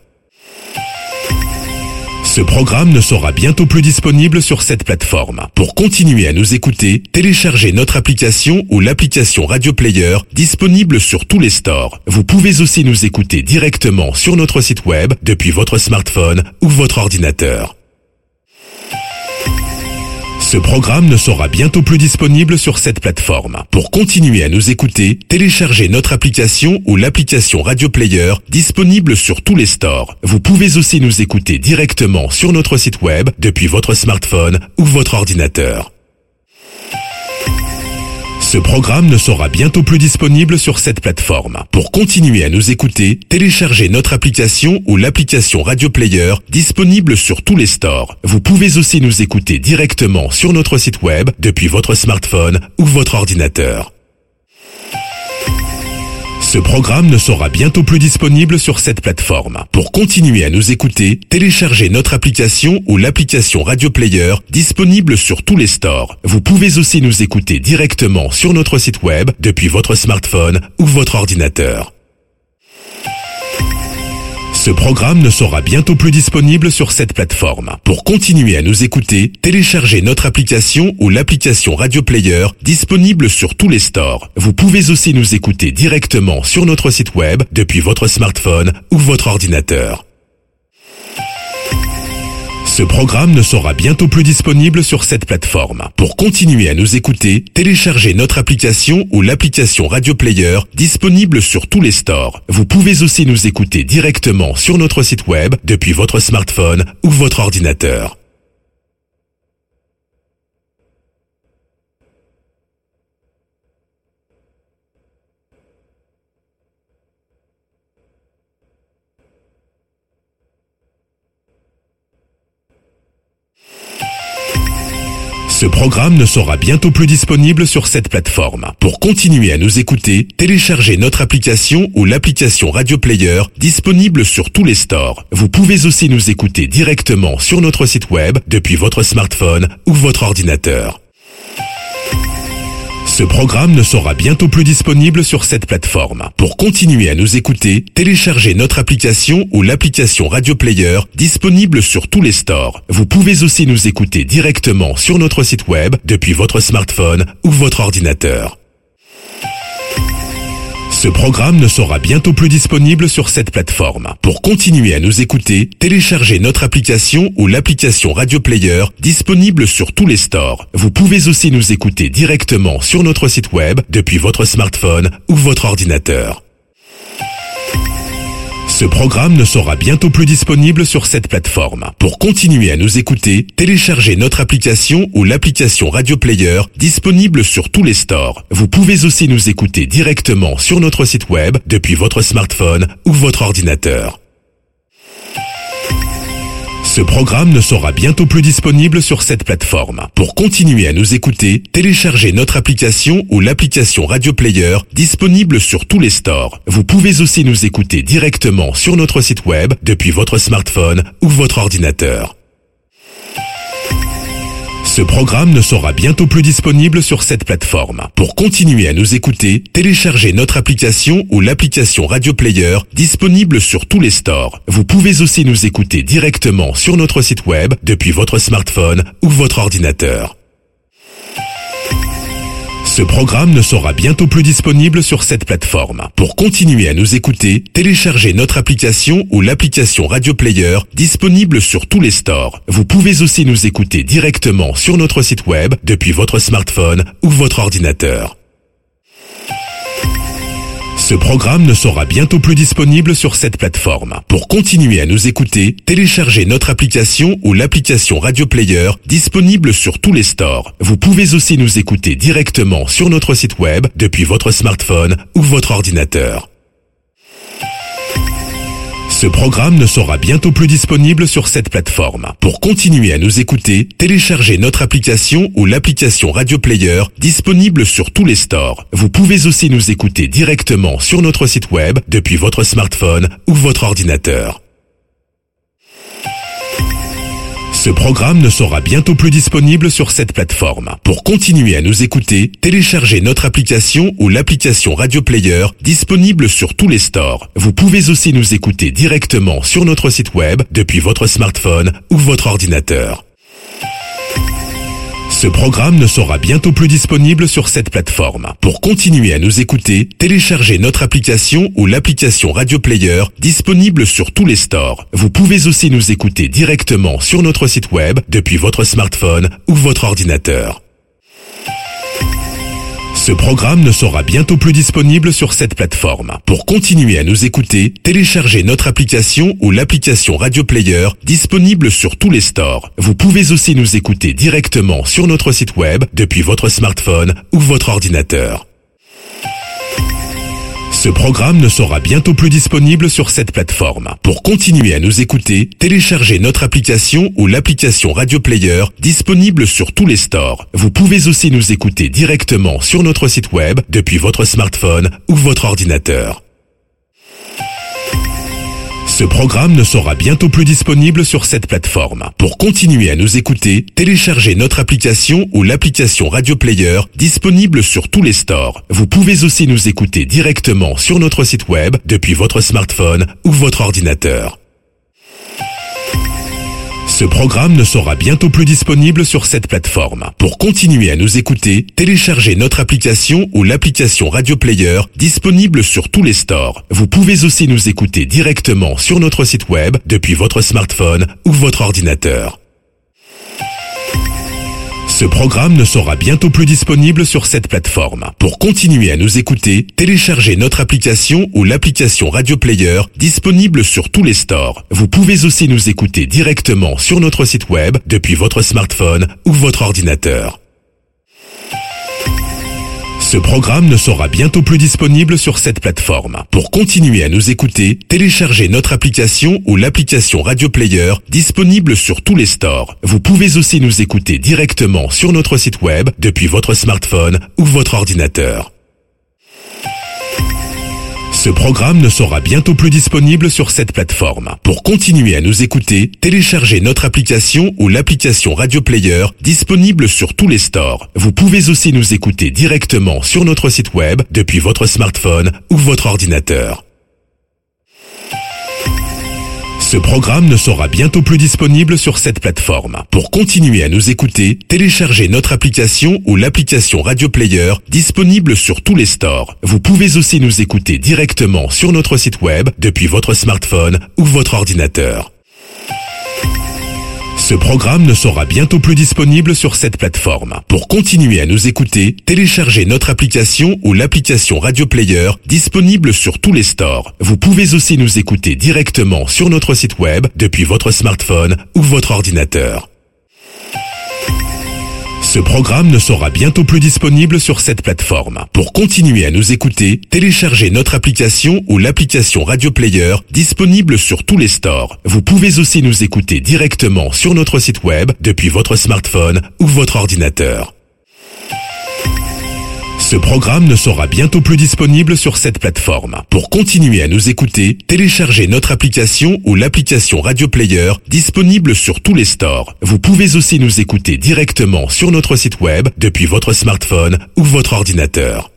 A: Ce programme ne sera bientôt plus disponible sur cette plateforme. Pour continuer à nous écouter, téléchargez notre application ou l'application Radio Player disponible sur tous les stores. Vous pouvez aussi nous écouter directement sur notre site web depuis votre smartphone ou votre ordinateur. Ce programme ne sera bientôt plus disponible sur cette plateforme. Pour continuer à nous écouter, téléchargez notre application ou l'application Radio Player disponible sur tous les stores. Vous pouvez aussi nous écouter directement sur notre site web depuis votre smartphone ou votre ordinateur. Ce programme ne sera bientôt plus disponible sur cette plateforme. Pour continuer à nous écouter, téléchargez notre application ou l'application Radio Player disponible sur tous les stores. Vous pouvez aussi nous écouter directement sur notre site web depuis votre smartphone ou votre ordinateur. Ce programme ne sera bientôt plus disponible sur cette plateforme. Pour continuer à nous écouter, téléchargez notre application ou l'application Radio Player disponible sur tous les stores. Vous pouvez aussi nous écouter directement sur notre site web depuis votre smartphone ou votre ordinateur. Ce programme ne sera bientôt plus disponible sur cette plateforme. Pour continuer à nous écouter, téléchargez notre application ou l'application Radio Player disponible sur tous les stores. Vous pouvez aussi nous écouter directement sur notre site web depuis votre smartphone ou votre ordinateur. Ce programme ne sera bientôt plus disponible sur cette plateforme. Pour continuer à nous écouter, téléchargez notre application ou l'application Radio Player disponible sur tous les stores. Vous pouvez aussi nous écouter directement sur notre site web depuis votre smartphone ou votre ordinateur. Ce programme ne sera bientôt plus disponible sur cette plateforme. Pour continuer à nous écouter, téléchargez notre application ou l'application Radio Player disponible sur tous les stores. Vous pouvez aussi nous écouter directement sur notre site web depuis votre smartphone ou votre ordinateur. Ce programme ne sera bientôt plus disponible sur cette plateforme. Pour continuer à nous écouter, téléchargez notre application ou l'application Radio Player disponible sur tous les stores. Vous pouvez aussi nous écouter directement sur notre site web depuis votre smartphone ou votre ordinateur. Ce programme ne sera bientôt plus disponible sur cette plateforme. Pour continuer à nous écouter, téléchargez notre application ou l'application Radio Player disponible sur tous les stores. Vous pouvez aussi nous écouter directement sur notre site web depuis votre smartphone ou votre ordinateur. Ce programme ne sera bientôt plus disponible sur cette plateforme. Pour continuer à nous écouter, téléchargez notre application ou l'application Radio Player disponible sur tous les stores. Vous pouvez aussi nous écouter directement sur notre site web depuis votre smartphone ou votre ordinateur. Ce programme ne sera bientôt plus disponible sur cette plateforme. Pour continuer à nous écouter, téléchargez notre application ou l'application Radio Player disponible sur tous les stores. Vous pouvez aussi nous écouter directement sur notre site web depuis votre smartphone ou votre ordinateur. Ce programme ne sera bientôt plus disponible sur cette plateforme. Pour continuer à nous écouter, téléchargez notre application ou l'application Radio Player disponible sur tous les stores. Vous pouvez aussi nous écouter directement sur notre site web depuis votre smartphone ou votre ordinateur. Ce programme ne sera bientôt plus disponible sur cette plateforme. Pour continuer à nous écouter, téléchargez notre application ou l'application Radio Player disponible sur tous les stores. Vous pouvez aussi nous écouter directement sur notre site web depuis votre smartphone ou votre ordinateur. Ce programme ne sera bientôt plus disponible sur cette plateforme. Pour continuer à nous écouter, téléchargez notre application ou l'application Radio Player disponible sur tous les stores. Vous pouvez aussi nous écouter directement sur notre site web depuis votre smartphone ou votre ordinateur. Ce programme ne sera bientôt plus disponible sur cette plateforme. Pour continuer à nous écouter, téléchargez notre application ou l'application Radio Player disponible sur tous les stores. Vous pouvez aussi nous écouter directement sur notre site web depuis votre smartphone ou votre ordinateur. Ce programme ne sera bientôt plus disponible sur cette plateforme. Pour continuer à nous écouter, téléchargez notre application ou l'application Radio Player disponible sur tous les stores. Vous pouvez aussi nous écouter directement sur notre site web depuis votre smartphone ou votre ordinateur. Ce programme ne sera bientôt plus disponible sur cette plateforme. Pour continuer à nous écouter, téléchargez notre application ou l'application Radio Player disponible sur tous les stores. Vous pouvez aussi nous écouter directement sur notre site web depuis votre smartphone ou votre ordinateur. Ce programme ne sera bientôt plus disponible sur cette plateforme. Pour continuer à nous écouter, téléchargez notre application ou l'application Radio Player disponible sur tous les stores. Vous pouvez aussi nous écouter directement sur notre site web depuis votre smartphone ou votre ordinateur. Ce programme ne sera bientôt plus disponible sur cette plateforme. Pour continuer à nous écouter, téléchargez notre application ou l'application Radio Player disponible sur tous les stores. Vous pouvez aussi nous écouter directement sur notre site web depuis votre smartphone ou votre ordinateur. Ce programme ne sera bientôt plus disponible sur cette plateforme. Pour continuer à nous écouter, téléchargez notre application ou l'application Radio Player disponible sur tous les stores. Vous pouvez aussi nous écouter directement sur notre site web depuis votre smartphone ou votre ordinateur. Ce programme ne sera bientôt plus disponible sur cette plateforme. Pour continuer à nous écouter, téléchargez notre application ou l'application Radio Player disponible sur tous les stores. Vous pouvez aussi nous écouter directement sur notre site web depuis votre smartphone ou votre ordinateur. Ce programme ne sera bientôt plus disponible sur cette plateforme. Pour continuer à nous écouter, téléchargez notre application ou l'application Radio Player disponible sur tous les stores. Vous pouvez aussi nous écouter directement sur notre site web depuis votre smartphone ou votre ordinateur. Ce programme ne sera bientôt plus disponible sur cette plateforme. Pour continuer à nous écouter, téléchargez notre application ou l'application Radio Player disponible sur tous les stores. Vous pouvez aussi nous écouter directement sur notre site web depuis votre smartphone ou votre ordinateur. Ce programme ne sera bientôt plus disponible sur cette plateforme. Pour continuer à nous écouter, téléchargez notre application ou l'application Radio Player disponible sur tous les stores. Vous pouvez aussi nous écouter directement sur notre site web depuis votre smartphone ou votre ordinateur. Ce programme ne sera bientôt plus disponible sur cette plateforme. Pour continuer à nous écouter, téléchargez notre application ou l'application Radio Player disponible sur tous les stores. Vous pouvez aussi nous écouter directement sur notre site web depuis votre smartphone ou votre ordinateur. Ce programme ne sera bientôt plus disponible sur cette plateforme. Pour continuer à nous écouter, téléchargez notre application ou l'application Radio Player disponible sur tous les stores. Vous pouvez aussi nous écouter directement sur notre site web depuis votre smartphone ou votre ordinateur. Ce programme ne sera bientôt plus disponible sur cette plateforme. Pour continuer à nous écouter, téléchargez notre application ou l'application Radio Player disponible sur tous les stores. Vous pouvez aussi nous écouter directement sur notre site web depuis votre smartphone ou votre ordinateur. Ce programme ne sera bientôt plus disponible sur cette plateforme. Pour continuer à nous écouter, téléchargez notre application ou l'application Radio Player disponible sur tous les stores. Vous pouvez aussi nous écouter directement sur notre site web depuis votre smartphone ou votre ordinateur.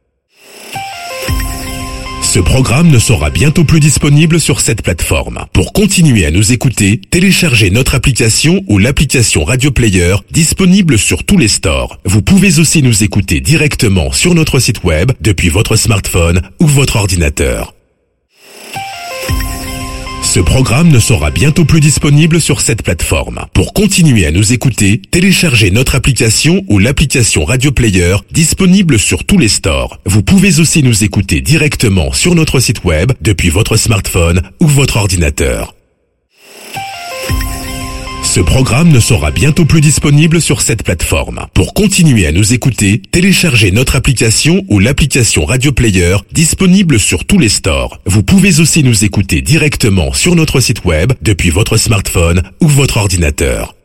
A: Ce programme ne sera bientôt plus disponible sur cette plateforme. Pour continuer à nous écouter, téléchargez notre application ou l'application Radio Player disponible sur tous les stores. Vous pouvez aussi nous écouter directement sur notre site web depuis votre smartphone ou votre ordinateur. Ce programme ne sera bientôt plus disponible sur cette plateforme. Pour continuer à nous écouter, téléchargez notre application ou l'application Radio Player disponible sur tous les stores. Vous pouvez aussi nous écouter directement sur notre site web depuis votre smartphone ou votre ordinateur. Ce programme ne sera bientôt plus disponible sur cette plateforme. Pour continuer à nous écouter, téléchargez notre application ou l'application Radio Player disponible sur tous les stores. Vous pouvez aussi nous écouter directement sur notre site web depuis votre smartphone ou votre ordinateur.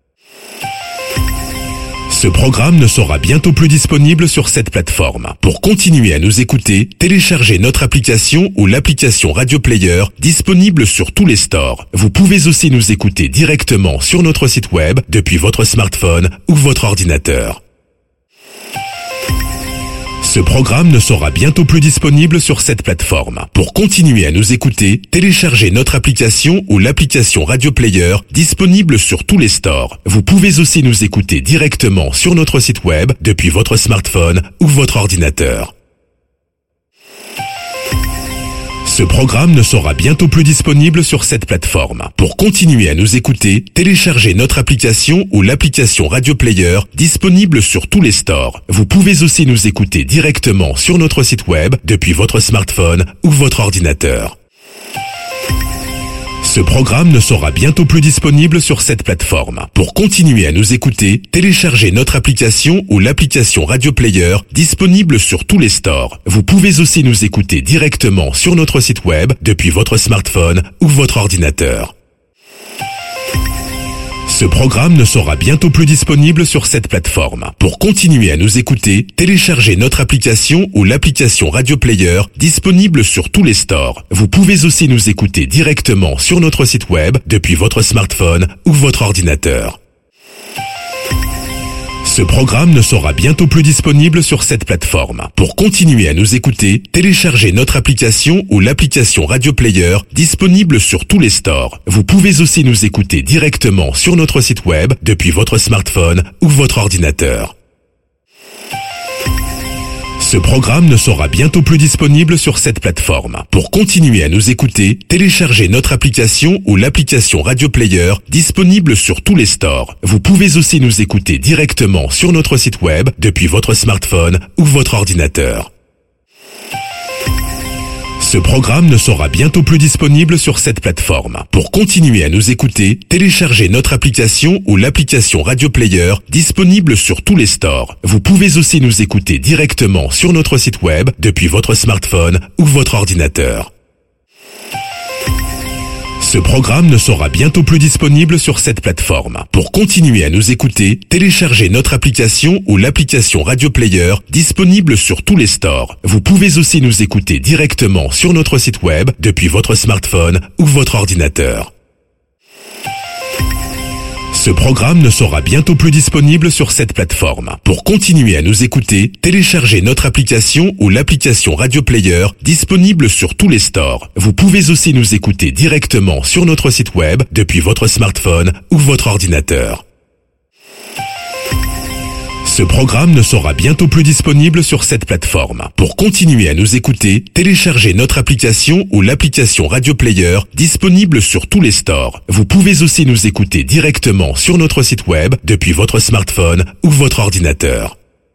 A: Ce programme ne sera bientôt plus disponible sur cette plateforme. Pour continuer à nous écouter, téléchargez notre application ou l'application Radio Player disponible sur tous les stores. Vous pouvez aussi nous écouter directement sur notre site web depuis votre smartphone ou votre ordinateur. Ce programme ne sera bientôt plus disponible sur cette plateforme. Pour continuer à nous écouter, téléchargez notre application ou l'application Radio Player disponible sur tous les stores. Vous pouvez aussi nous écouter directement sur notre site web depuis votre smartphone ou votre ordinateur. Ce programme ne sera bientôt plus disponible sur cette plateforme. Pour continuer à nous écouter, téléchargez notre application ou l'application Radio Player disponible sur tous les stores. Vous pouvez aussi nous écouter directement sur notre site web depuis votre smartphone ou votre ordinateur. Ce programme ne sera bientôt plus disponible sur cette plateforme. Pour continuer à nous écouter, téléchargez notre application ou l'application Radio Player disponible sur tous les stores. Vous pouvez aussi nous écouter directement sur notre site web depuis votre smartphone ou votre ordinateur. Ce programme ne sera bientôt plus disponible sur cette plateforme. Pour continuer à nous écouter, téléchargez notre application ou l'application Radio Player disponible sur tous les stores. Vous pouvez aussi nous écouter directement sur notre site web depuis votre smartphone ou votre ordinateur. Ce programme ne sera bientôt plus disponible sur cette plateforme. Pour continuer à nous écouter, téléchargez notre application ou l'application Radio Player disponible sur tous les stores. Vous pouvez aussi nous écouter directement sur notre site web depuis votre smartphone ou votre ordinateur. Ce programme ne sera bientôt plus disponible sur cette plateforme. Pour continuer à nous écouter, téléchargez notre application ou l'application Radio Player disponible sur tous les stores. Vous pouvez aussi nous écouter directement sur notre site web depuis votre smartphone ou votre ordinateur. Ce Ce programme ne sera bientôt plus disponible sur cette plateforme. Pour continuer à nous écouter, téléchargez notre application ou l'application Radio Player disponible sur tous les stores. Vous pouvez aussi nous écouter directement sur notre site web depuis votre smartphone ou votre ordinateur. Ce programme ne sera bientôt plus disponible sur cette plateforme. Pour continuer à nous écouter, téléchargez notre application ou l'application Radio Player disponible sur tous les stores. Vous pouvez aussi nous écouter directement sur notre site web depuis votre smartphone ou votre ordinateur. Ce programme ne sera bientôt plus disponible sur cette plateforme. Pour continuer à nous écouter, téléchargez notre application ou l'application Radio Player disponible sur tous les stores. Vous pouvez aussi nous écouter directement sur notre site web depuis votre smartphone ou votre ordinateur. Ce programme ne sera bientôt plus disponible sur cette plateforme. Pour continuer à nous écouter, téléchargez notre application ou l'application Radio Player disponible sur tous les stores. Vous pouvez aussi nous écouter directement sur notre site web depuis votre smartphone ou votre ordinateur.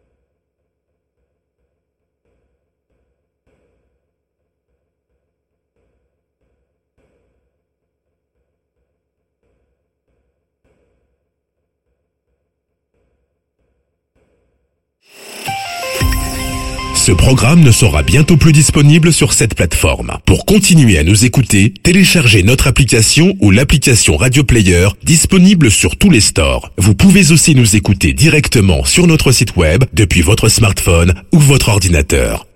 A: Ce programme ne sera bientôt plus disponible sur cette plateforme. Pour continuer à nous écouter, téléchargez notre application ou l'application Radio Player disponible sur tous les stores. Vous pouvez aussi nous écouter directement sur notre site web depuis votre smartphone ou votre ordinateur.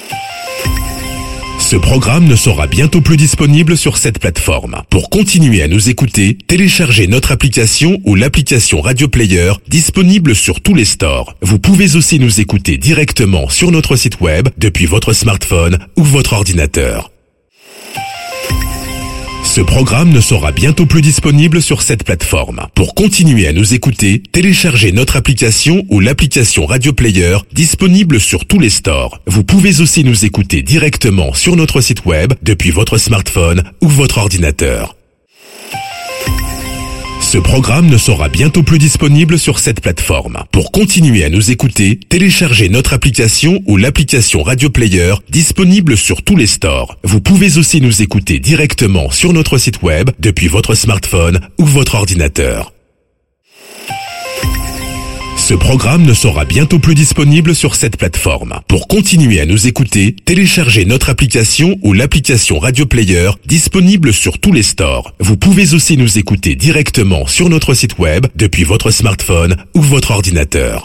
A: Ce programme ne sera bientôt plus disponible sur cette plateforme. Pour continuer à nous écouter, téléchargez notre application ou l'application Radio Player disponible sur tous les stores. Vous pouvez aussi nous écouter directement sur notre site web depuis votre smartphone ou votre ordinateur. Ce programme ne sera bientôt plus disponible sur cette plateforme. Pour continuer à nous écouter, téléchargez notre application ou l'application Radio Player disponible sur tous les stores. Vous pouvez aussi nous écouter directement sur notre site web depuis votre smartphone ou votre ordinateur. Ce programme ne sera bientôt plus disponible sur cette plateforme. Pour continuer à nous écouter, téléchargez notre application ou l'application Radio Player disponible sur tous les stores. Vous pouvez aussi nous écouter directement sur notre site web depuis votre smartphone ou votre ordinateur. Ce programme ne sera bientôt plus disponible sur cette plateforme. Pour continuer à nous écouter, téléchargez notre application ou l'application Radio Player disponible sur tous les stores. Vous pouvez aussi nous écouter directement sur notre site web depuis votre smartphone ou votre ordinateur.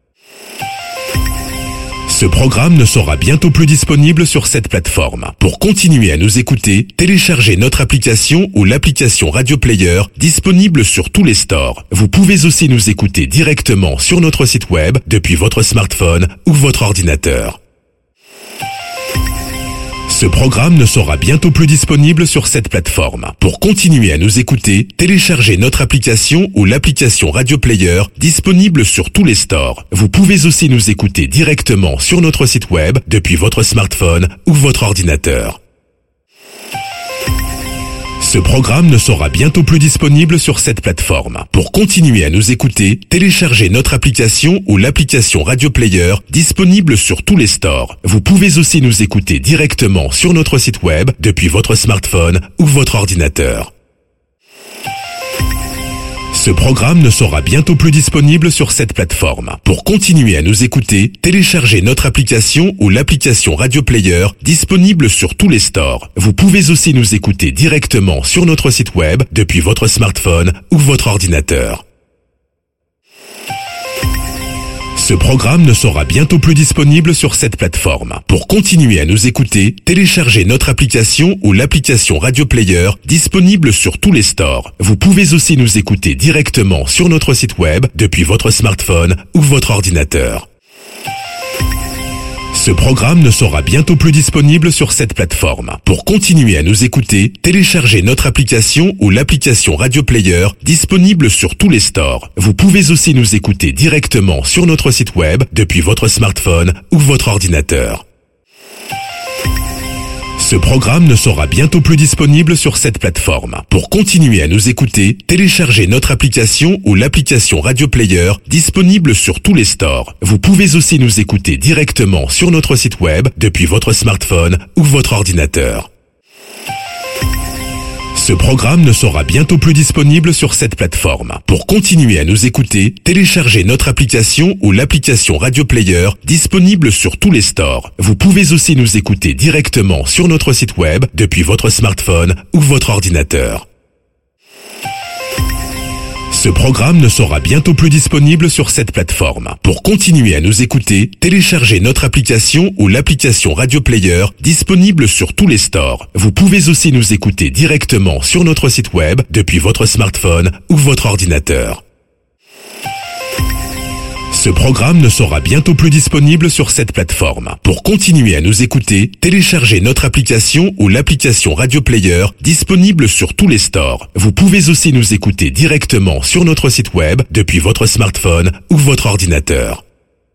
A: Ce programme ne sera bientôt plus disponible sur cette plateforme. Pour continuer à nous écouter, téléchargez notre application ou l'application Radio Player disponible sur tous les stores. Vous pouvez aussi nous écouter directement sur notre site web depuis votre smartphone ou votre ordinateur. Ce programme ne sera bientôt plus disponible sur cette plateforme. Pour continuer à nous écouter, téléchargez notre application ou l'application Radio Player disponible sur tous les stores. Vous pouvez aussi nous écouter directement sur notre site web depuis votre smartphone ou votre ordinateur. Ce programme ne sera bientôt plus disponible sur cette plateforme. Pour continuer à nous écouter, téléchargez notre application ou l'application Radio Player disponible sur tous les stores. Vous pouvez aussi nous écouter directement sur notre site web depuis votre smartphone ou votre ordinateur. Ce programme ne sera bientôt plus disponible sur cette plateforme. Pour continuer à nous écouter, téléchargez notre application ou l'application Radio Player disponible sur tous les stores. Vous pouvez aussi nous écouter directement sur notre site web depuis votre smartphone ou votre ordinateur. Ce programme ne sera bientôt plus disponible sur cette plateforme. Pour continuer à nous écouter, téléchargez notre application ou l'application Radio Player disponible sur tous les stores. Vous pouvez aussi nous écouter directement sur notre site web depuis votre smartphone ou votre ordinateur. Ce programme ne sera bientôt plus disponible sur cette plateforme. Pour continuer à nous écouter, téléchargez notre application ou l'application Radio Player disponible sur tous les stores. Vous pouvez aussi nous écouter directement sur notre site web depuis votre smartphone ou votre ordinateur. Ce programme ne sera bientôt plus disponible sur cette plateforme. Pour continuer à nous écouter, téléchargez notre application ou l'application Radio Player disponible sur tous les stores. Vous pouvez aussi nous écouter directement sur notre site web depuis votre smartphone ou votre ordinateur. Ce programme ne sera bientôt plus disponible sur cette plateforme. Pour continuer à nous écouter, téléchargez notre application ou l'application Radio Player disponible sur tous les stores. Vous pouvez aussi nous écouter directement sur notre site web depuis votre smartphone ou votre ordinateur. Ce programme ne sera bientôt plus disponible sur cette plateforme. Pour continuer à nous écouter, téléchargez notre application ou l'application Radio Player disponible sur tous les stores. Vous pouvez aussi nous écouter directement sur notre site web depuis votre smartphone ou votre ordinateur. Ce programme ne sera bientôt plus disponible sur cette plateforme. Pour continuer à nous écouter, téléchargez notre application ou l'application Radio Player disponible sur tous les stores. Vous pouvez aussi nous écouter directement sur notre site web depuis votre smartphone ou votre ordinateur.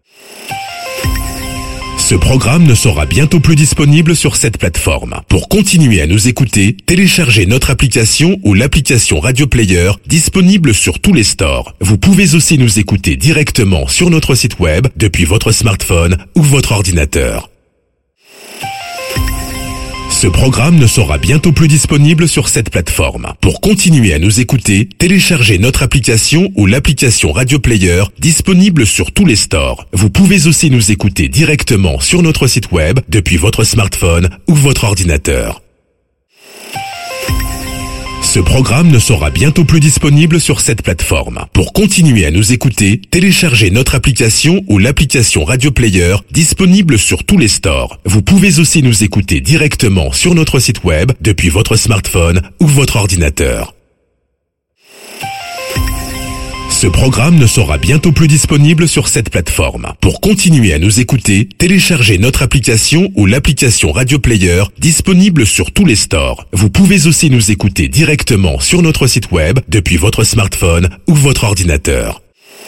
A: Ce programme ne sera bientôt plus disponible sur cette plateforme. Pour continuer à nous écouter, téléchargez notre application ou l'application Radio Player disponible sur tous les stores. Vous pouvez aussi nous écouter directement sur notre site web depuis votre smartphone ou votre ordinateur. Ce programme ne sera bientôt plus disponible sur cette plateforme. Pour continuer à nous écouter, téléchargez notre application ou l'application Radio Player disponible sur tous les stores. Vous pouvez aussi nous écouter directement sur notre site web depuis votre smartphone ou votre ordinateur. Ce programme ne sera bientôt plus disponible sur cette plateforme. Pour continuer à nous écouter, téléchargez notre application ou l'application Radio Player disponible sur tous les stores. Vous pouvez aussi nous écouter directement sur notre site web depuis votre smartphone ou votre ordinateur. Ce programme ne sera bientôt plus disponible sur cette plateforme. Pour continuer à nous écouter, téléchargez notre application ou l'application Radio Player disponible sur tous les stores. Vous pouvez aussi nous écouter directement sur notre site web depuis votre smartphone ou votre ordinateur.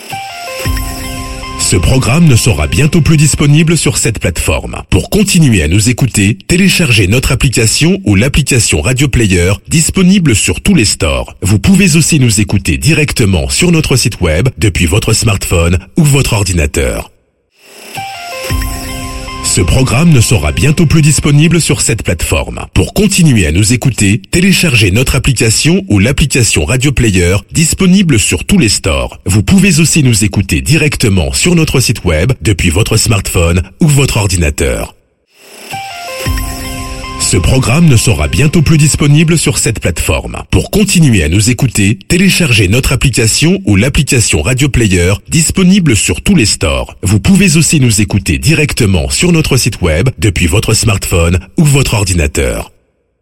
A: Ce programme ne sera bientôt plus disponible sur cette plateforme. Pour continuer à nous écouter, téléchargez notre application ou l'application Radio Player disponible sur tous les stores. Vous pouvez aussi nous écouter directement sur notre site web depuis votre smartphone ou votre ordinateur. Ce programme ne sera bientôt plus disponible sur cette plateforme. Pour continuer à nous écouter, téléchargez notre application ou l'application Radio Player disponible sur tous les stores. Vous pouvez aussi nous écouter directement sur notre site web depuis votre smartphone ou votre ordinateur. Ce programme ne sera bientôt plus disponible sur cette plateforme. Pour continuer à nous écouter, téléchargez notre application ou l'application Radio Player disponible sur tous les stores. Vous pouvez aussi nous écouter directement sur notre site web depuis votre smartphone ou votre ordinateur.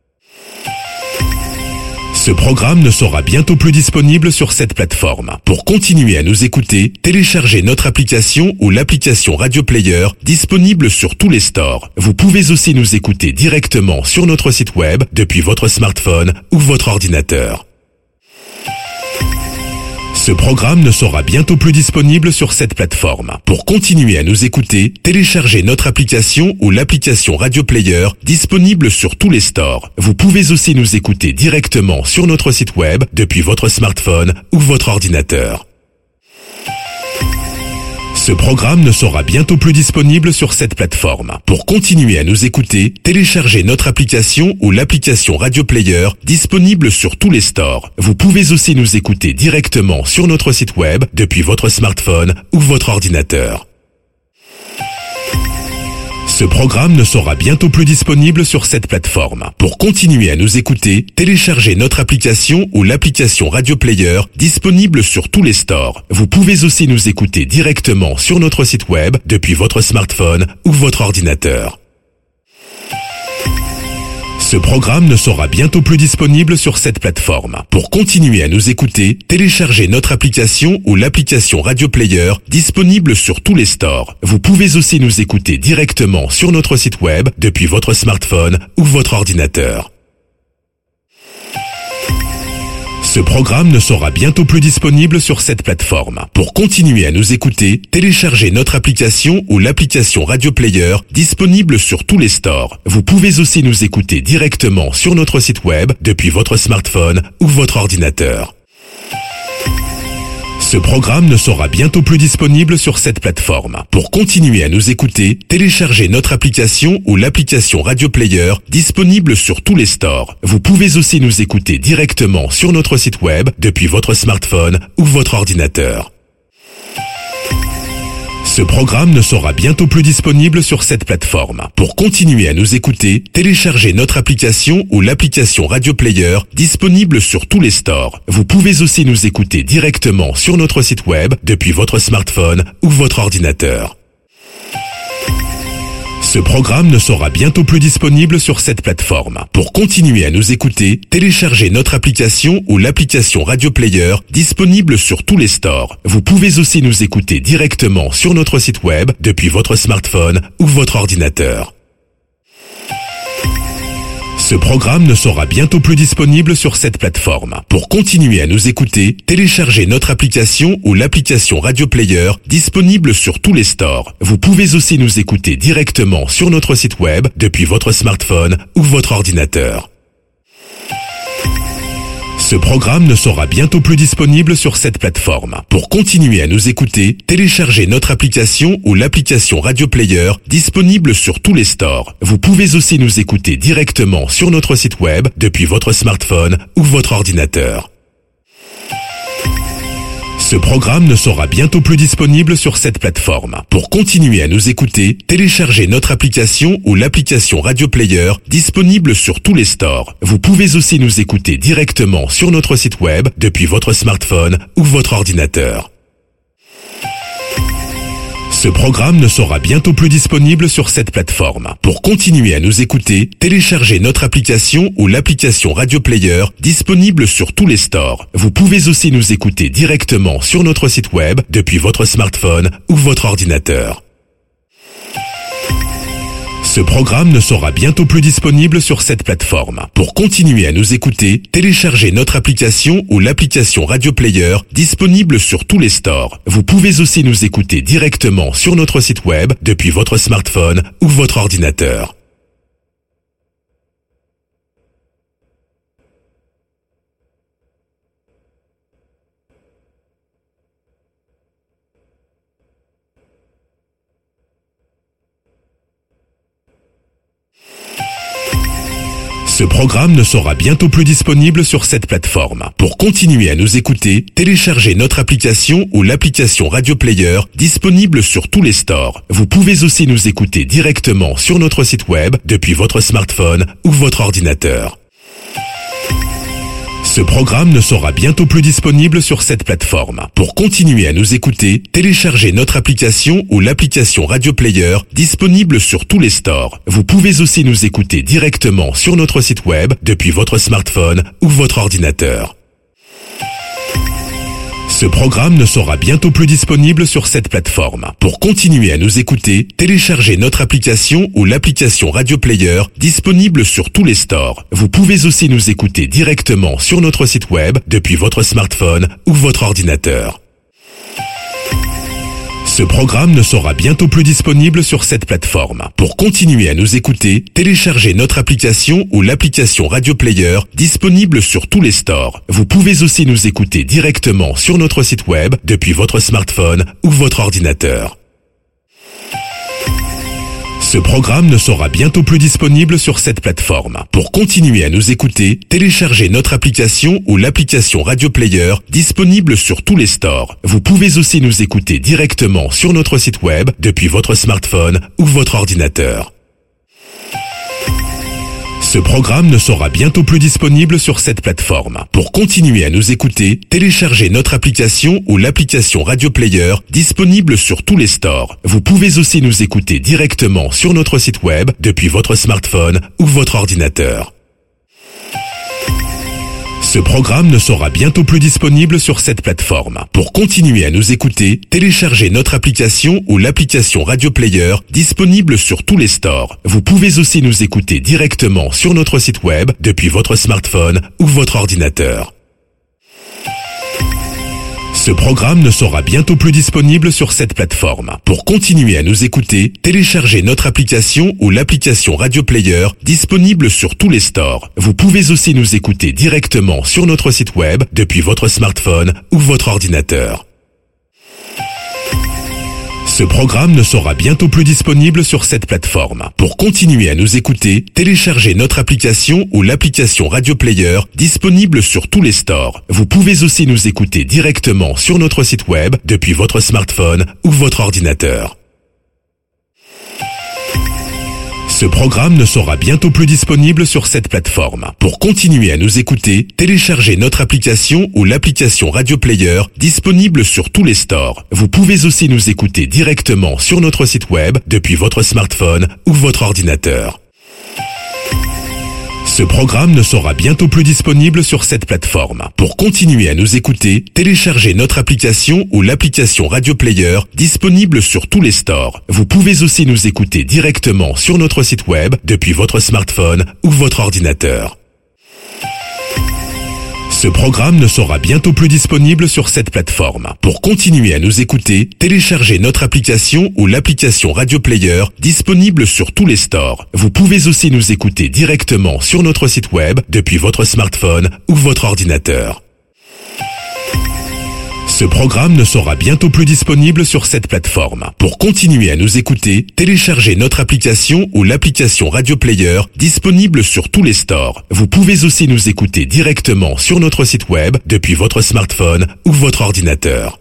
A: Ce programme ne sera bientôt plus disponible sur cette plateforme. Pour continuer à nous écouter, téléchargez notre application ou l'application Radio Player disponible sur tous les stores. Vous pouvez aussi nous écouter directement sur notre site web depuis votre smartphone ou votre ordinateur. Ce programme ne sera bientôt plus disponible sur cette plateforme. Pour continuer à nous écouter, téléchargez notre application ou l'application Radio Player disponible sur tous les stores. Vous pouvez aussi nous écouter directement sur notre site web depuis votre smartphone ou votre ordinateur. Ce programme ne sera bientôt plus disponible sur cette plateforme. Pour continuer à nous écouter, téléchargez notre application ou l'application Radio Player disponible sur tous les stores. Vous pouvez aussi nous écouter directement sur notre site web depuis votre smartphone ou votre ordinateur. Ce programme ne sera bientôt plus disponible sur cette plateforme. Pour continuer à nous écouter, téléchargez notre application ou l'application Radio Player disponible sur tous les stores. Vous pouvez aussi nous écouter directement sur notre site web depuis votre smartphone ou votre ordinateur. Ce programme ne sera bientôt plus disponible sur cette plateforme. Pour continuer à nous écouter, téléchargez notre application ou l'application Radio Player disponible sur tous les stores. Vous pouvez aussi nous écouter directement sur notre site web depuis votre smartphone ou votre ordinateur. Ce Ce programme ne sera bientôt plus disponible sur cette plateforme. Pour continuer à nous écouter, téléchargez notre application ou l'application Radio Player disponible sur tous les stores. Vous pouvez aussi nous écouter directement sur notre site web depuis votre smartphone ou votre ordinateur. Ce programme ne sera bientôt plus disponible sur cette plateforme. Pour continuer à nous écouter, téléchargez notre application ou l'application Radio Player disponible sur tous les stores. Vous pouvez aussi nous écouter directement sur notre site web depuis votre smartphone ou votre ordinateur. Ce programme ne sera bientôt plus disponible sur cette plateforme. Pour continuer à nous écouter, téléchargez notre application ou l'application Radio Player disponible sur tous les stores. Vous pouvez aussi nous écouter directement sur notre site web depuis votre smartphone ou votre ordinateur. Ce programme ne sera bientôt plus disponible sur cette plateforme. Pour continuer à nous écouter, téléchargez notre application ou l'application Radio Player disponible sur tous les stores. Vous pouvez aussi nous écouter directement sur notre site web depuis votre smartphone ou votre ordinateur. Ce programme ne sera bientôt plus disponible sur cette plateforme. Pour continuer à nous écouter, téléchargez notre application ou l'application Radio Player disponible sur tous les stores. Vous pouvez aussi nous écouter directement sur notre site web depuis votre smartphone ou votre ordinateur. Ce programme ne sera bientôt plus disponible sur cette plateforme. Pour continuer à nous écouter, téléchargez notre application ou l'application Radio Player disponible sur tous les stores. Vous pouvez aussi nous écouter directement sur notre site web depuis votre smartphone ou votre ordinateur. Ce programme ne sera bientôt plus disponible sur cette plateforme. Pour continuer à nous écouter, téléchargez notre application ou l'application Radio Player disponible sur tous les stores. Vous pouvez aussi nous écouter directement sur notre site web depuis votre smartphone ou votre ordinateur. Ce programme ne sera bientôt plus disponible sur cette plateforme. Pour continuer à nous écouter, téléchargez notre application ou l'application Radio Player disponible sur tous les stores. Vous pouvez aussi nous écouter directement sur notre site web depuis votre smartphone ou votre ordinateur. Ce programme ne sera bientôt plus disponible sur cette plateforme. Pour continuer à nous écouter, téléchargez notre application ou l'application Radio Player disponible sur tous les stores. Vous pouvez aussi nous écouter directement sur notre site web depuis votre smartphone ou votre ordinateur. Ce programme ne sera bientôt plus disponible sur cette plateforme. Pour continuer à nous écouter, téléchargez notre application ou l'application Radio Player disponible sur tous les stores. Vous pouvez aussi nous écouter directement sur notre site web depuis votre smartphone ou votre ordinateur. Ce programme ne sera bientôt plus disponible sur cette plateforme. Pour continuer à nous écouter, téléchargez notre application ou l'application Radio Player disponible sur tous les stores. Vous pouvez aussi nous écouter directement sur notre site web depuis votre smartphone ou votre ordinateur. Ce programme ne sera bientôt plus disponible sur cette plateforme. Pour continuer à nous écouter, téléchargez notre application ou l'application Radio Player disponible sur tous les stores. Vous pouvez aussi nous écouter directement sur notre site web depuis votre smartphone ou votre ordinateur. Ce programme ne sera bientôt plus disponible sur cette plateforme. Pour continuer à nous écouter, téléchargez notre application ou l'application Radio Player disponible sur tous les stores. Vous pouvez aussi nous écouter directement sur notre site web depuis votre smartphone ou votre ordinateur. Ce programme ne sera bientôt plus disponible sur cette plateforme. Pour continuer à nous écouter, téléchargez notre application ou l'application Radio Player disponible sur tous les stores. Vous pouvez aussi nous écouter directement sur notre site web depuis votre smartphone ou votre ordinateur. Ce programme ne sera bientôt plus disponible sur cette plateforme. Pour continuer à nous écouter, téléchargez notre application ou l'application Radio Player disponible sur tous les stores. Vous pouvez aussi nous écouter directement sur notre site web depuis votre smartphone ou votre ordinateur. Ce programme ne sera bientôt plus disponible sur cette plateforme. Pour continuer à nous écouter, téléchargez notre application ou l'application Radio Player disponible sur tous les stores. Vous pouvez aussi nous écouter directement sur notre site web depuis votre smartphone ou votre ordinateur. Ce programme ne sera bientôt plus disponible sur cette plateforme. Pour continuer à nous écouter, téléchargez notre application ou l'application Radio Player disponible sur tous les stores. Vous pouvez aussi nous écouter directement sur notre site web depuis votre smartphone ou votre ordinateur. Ce programme ne sera bientôt plus disponible sur cette plateforme. Pour continuer à nous écouter, téléchargez notre application ou l'application Radio Player disponible sur tous les stores. Vous pouvez aussi nous écouter directement sur notre site web depuis votre smartphone ou votre ordinateur. Ce programme ne sera bientôt plus disponible sur cette plateforme. Pour continuer à nous écouter, téléchargez notre application ou l'application Radio Player disponible sur tous les stores. Vous pouvez aussi nous écouter directement sur notre site web depuis votre smartphone ou votre ordinateur. Ce programme ne sera bientôt plus disponible sur cette plateforme. Pour continuer à nous écouter, téléchargez notre application ou l'application Radio Player disponible sur tous les stores. Vous pouvez aussi nous écouter directement sur notre site web depuis votre smartphone ou votre ordinateur. Ce programme ne sera bientôt plus disponible sur cette plateforme. Pour continuer à nous écouter, téléchargez notre application ou l'application Radio Player disponible sur tous les stores. Vous pouvez aussi nous écouter directement sur notre site web depuis votre smartphone ou votre ordinateur. Ce programme ne sera bientôt plus disponible sur cette plateforme. Pour continuer à nous écouter, téléchargez notre application ou l'application Radio Player disponible sur tous les stores. Vous pouvez aussi nous écouter directement sur notre site web depuis votre smartphone ou votre ordinateur.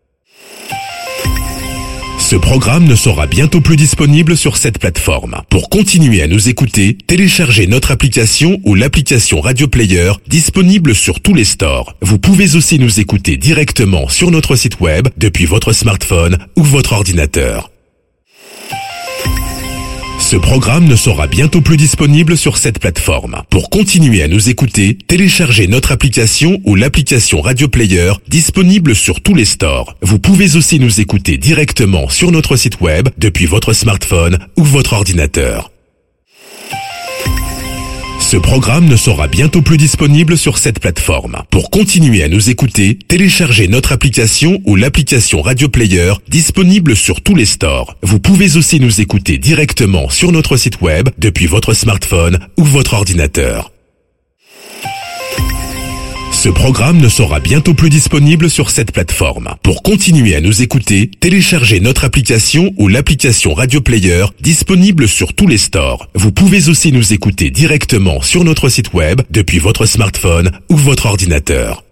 A: Ce programme ne sera bientôt plus disponible sur cette plateforme. Pour continuer à nous écouter, téléchargez notre application ou l'application Radio Player disponible sur tous les stores. Vous pouvez aussi nous écouter directement sur notre site web depuis votre smartphone ou votre ordinateur. Ce programme ne sera bientôt plus disponible sur cette plateforme. Pour continuer à nous écouter, téléchargez notre application ou l'application Radio Player disponible sur tous les stores. Vous pouvez aussi nous écouter directement sur notre site web depuis votre smartphone ou votre ordinateur. Ce programme ne sera bientôt plus disponible sur cette plateforme. Pour continuer à nous écouter, téléchargez notre application ou l'application Radio Player disponible sur tous les stores. Vous pouvez aussi nous écouter directement sur notre site web depuis votre smartphone ou votre ordinateur. Ce programme ne sera bientôt plus disponible sur cette plateforme. Pour continuer à nous écouter, téléchargez notre application ou l'application Radio Player disponible sur tous les stores. Vous pouvez aussi nous écouter directement sur notre site web depuis votre smartphone ou votre ordinateur.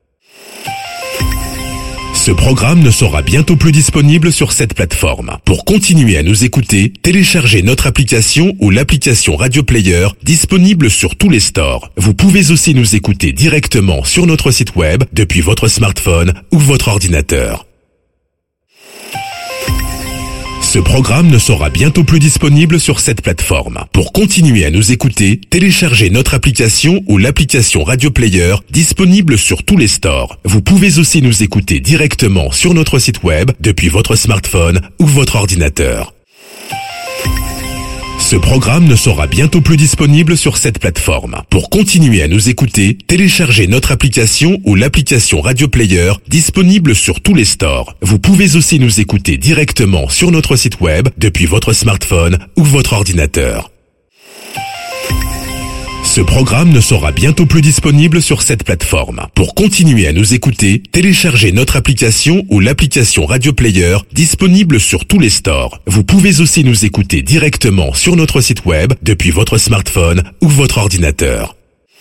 A: Ce programme ne sera bientôt plus disponible sur cette plateforme. Pour continuer à nous écouter, téléchargez notre application ou l'application Radio Player disponible sur tous les stores. Vous pouvez aussi nous écouter directement sur notre site web depuis votre smartphone ou votre ordinateur. Ce programme ne sera bientôt plus disponible sur cette plateforme. Pour continuer à nous écouter, téléchargez notre application ou l'application Radio Player disponible sur tous les stores. Vous pouvez aussi nous écouter directement sur notre site web depuis votre smartphone ou votre ordinateur. Ce programme ne sera bientôt plus disponible sur cette plateforme. Pour continuer à nous écouter, téléchargez notre application ou l'application Radio Player disponible sur tous les stores. Vous pouvez aussi nous écouter directement sur notre site web depuis votre smartphone ou votre ordinateur. Ce programme ne sera bientôt plus disponible sur cette plateforme. Pour continuer à nous écouter, téléchargez notre application ou l'application Radio Player disponible sur tous les stores. Vous pouvez aussi nous écouter directement sur notre site web depuis votre smartphone ou votre ordinateur.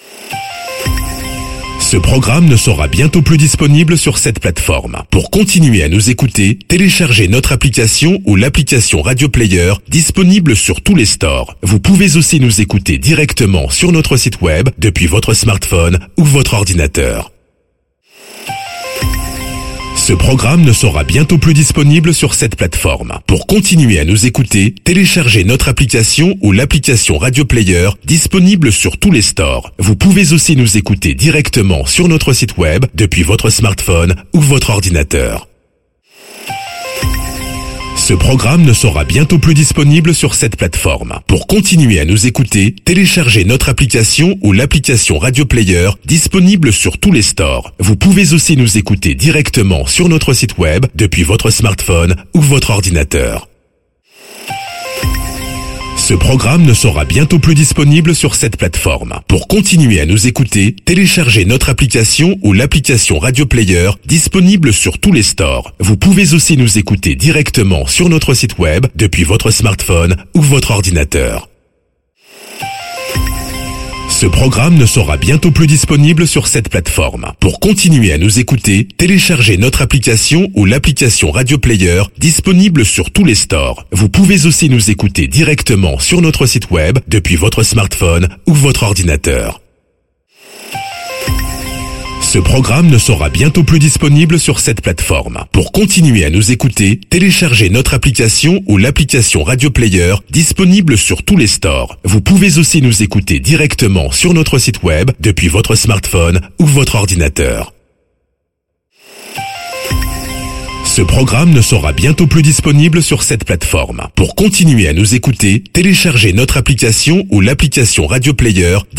A: Ce programme ne sera bientôt plus disponible sur cette plateforme. Pour continuer à nous écouter, téléchargez notre application ou l'application Radio Player disponible sur tous les stores. Vous pouvez aussi nous écouter directement sur notre site web depuis votre smartphone ou votre ordinateur. Ce programme ne sera bientôt plus disponible sur cette plateforme. Pour continuer à nous écouter, téléchargez notre application ou l'application Radio Player disponible sur tous les stores. Vous pouvez aussi nous écouter directement sur notre site web depuis votre smartphone ou votre ordinateur. Ce programme ne sera bientôt plus disponible sur cette plateforme. Pour continuer à nous écouter, téléchargez notre application ou l'application Radio Player disponible sur tous les stores. Vous pouvez aussi nous écouter directement sur notre site web depuis votre smartphone ou votre ordinateur. Ce programme ne sera bientôt plus disponible sur cette plateforme. Pour continuer à nous écouter, téléchargez notre application ou l'application Radio Player disponible sur tous les stores. Vous pouvez aussi nous écouter directement sur notre site web depuis votre smartphone ou votre ordinateur. Ce programme ne sera bientôt plus disponible sur cette plateforme. Pour continuer à nous écouter, téléchargez notre application ou l'application Radio Player disponible sur tous les stores. Vous pouvez aussi nous écouter directement sur notre site web depuis votre smartphone ou votre ordinateur. Ce programme ne sera bientôt plus disponible sur cette plateforme. Pour continuer à nous écouter, téléchargez notre application ou l'application Radio Player disponible sur tous les stores. Vous pouvez aussi nous écouter directement sur notre site web depuis votre smartphone ou votre ordinateur. Ce programme ne sera bientôt plus disponible sur cette plateforme. Pour continuer à nous écouter, téléchargez notre application ou l'application Radio Player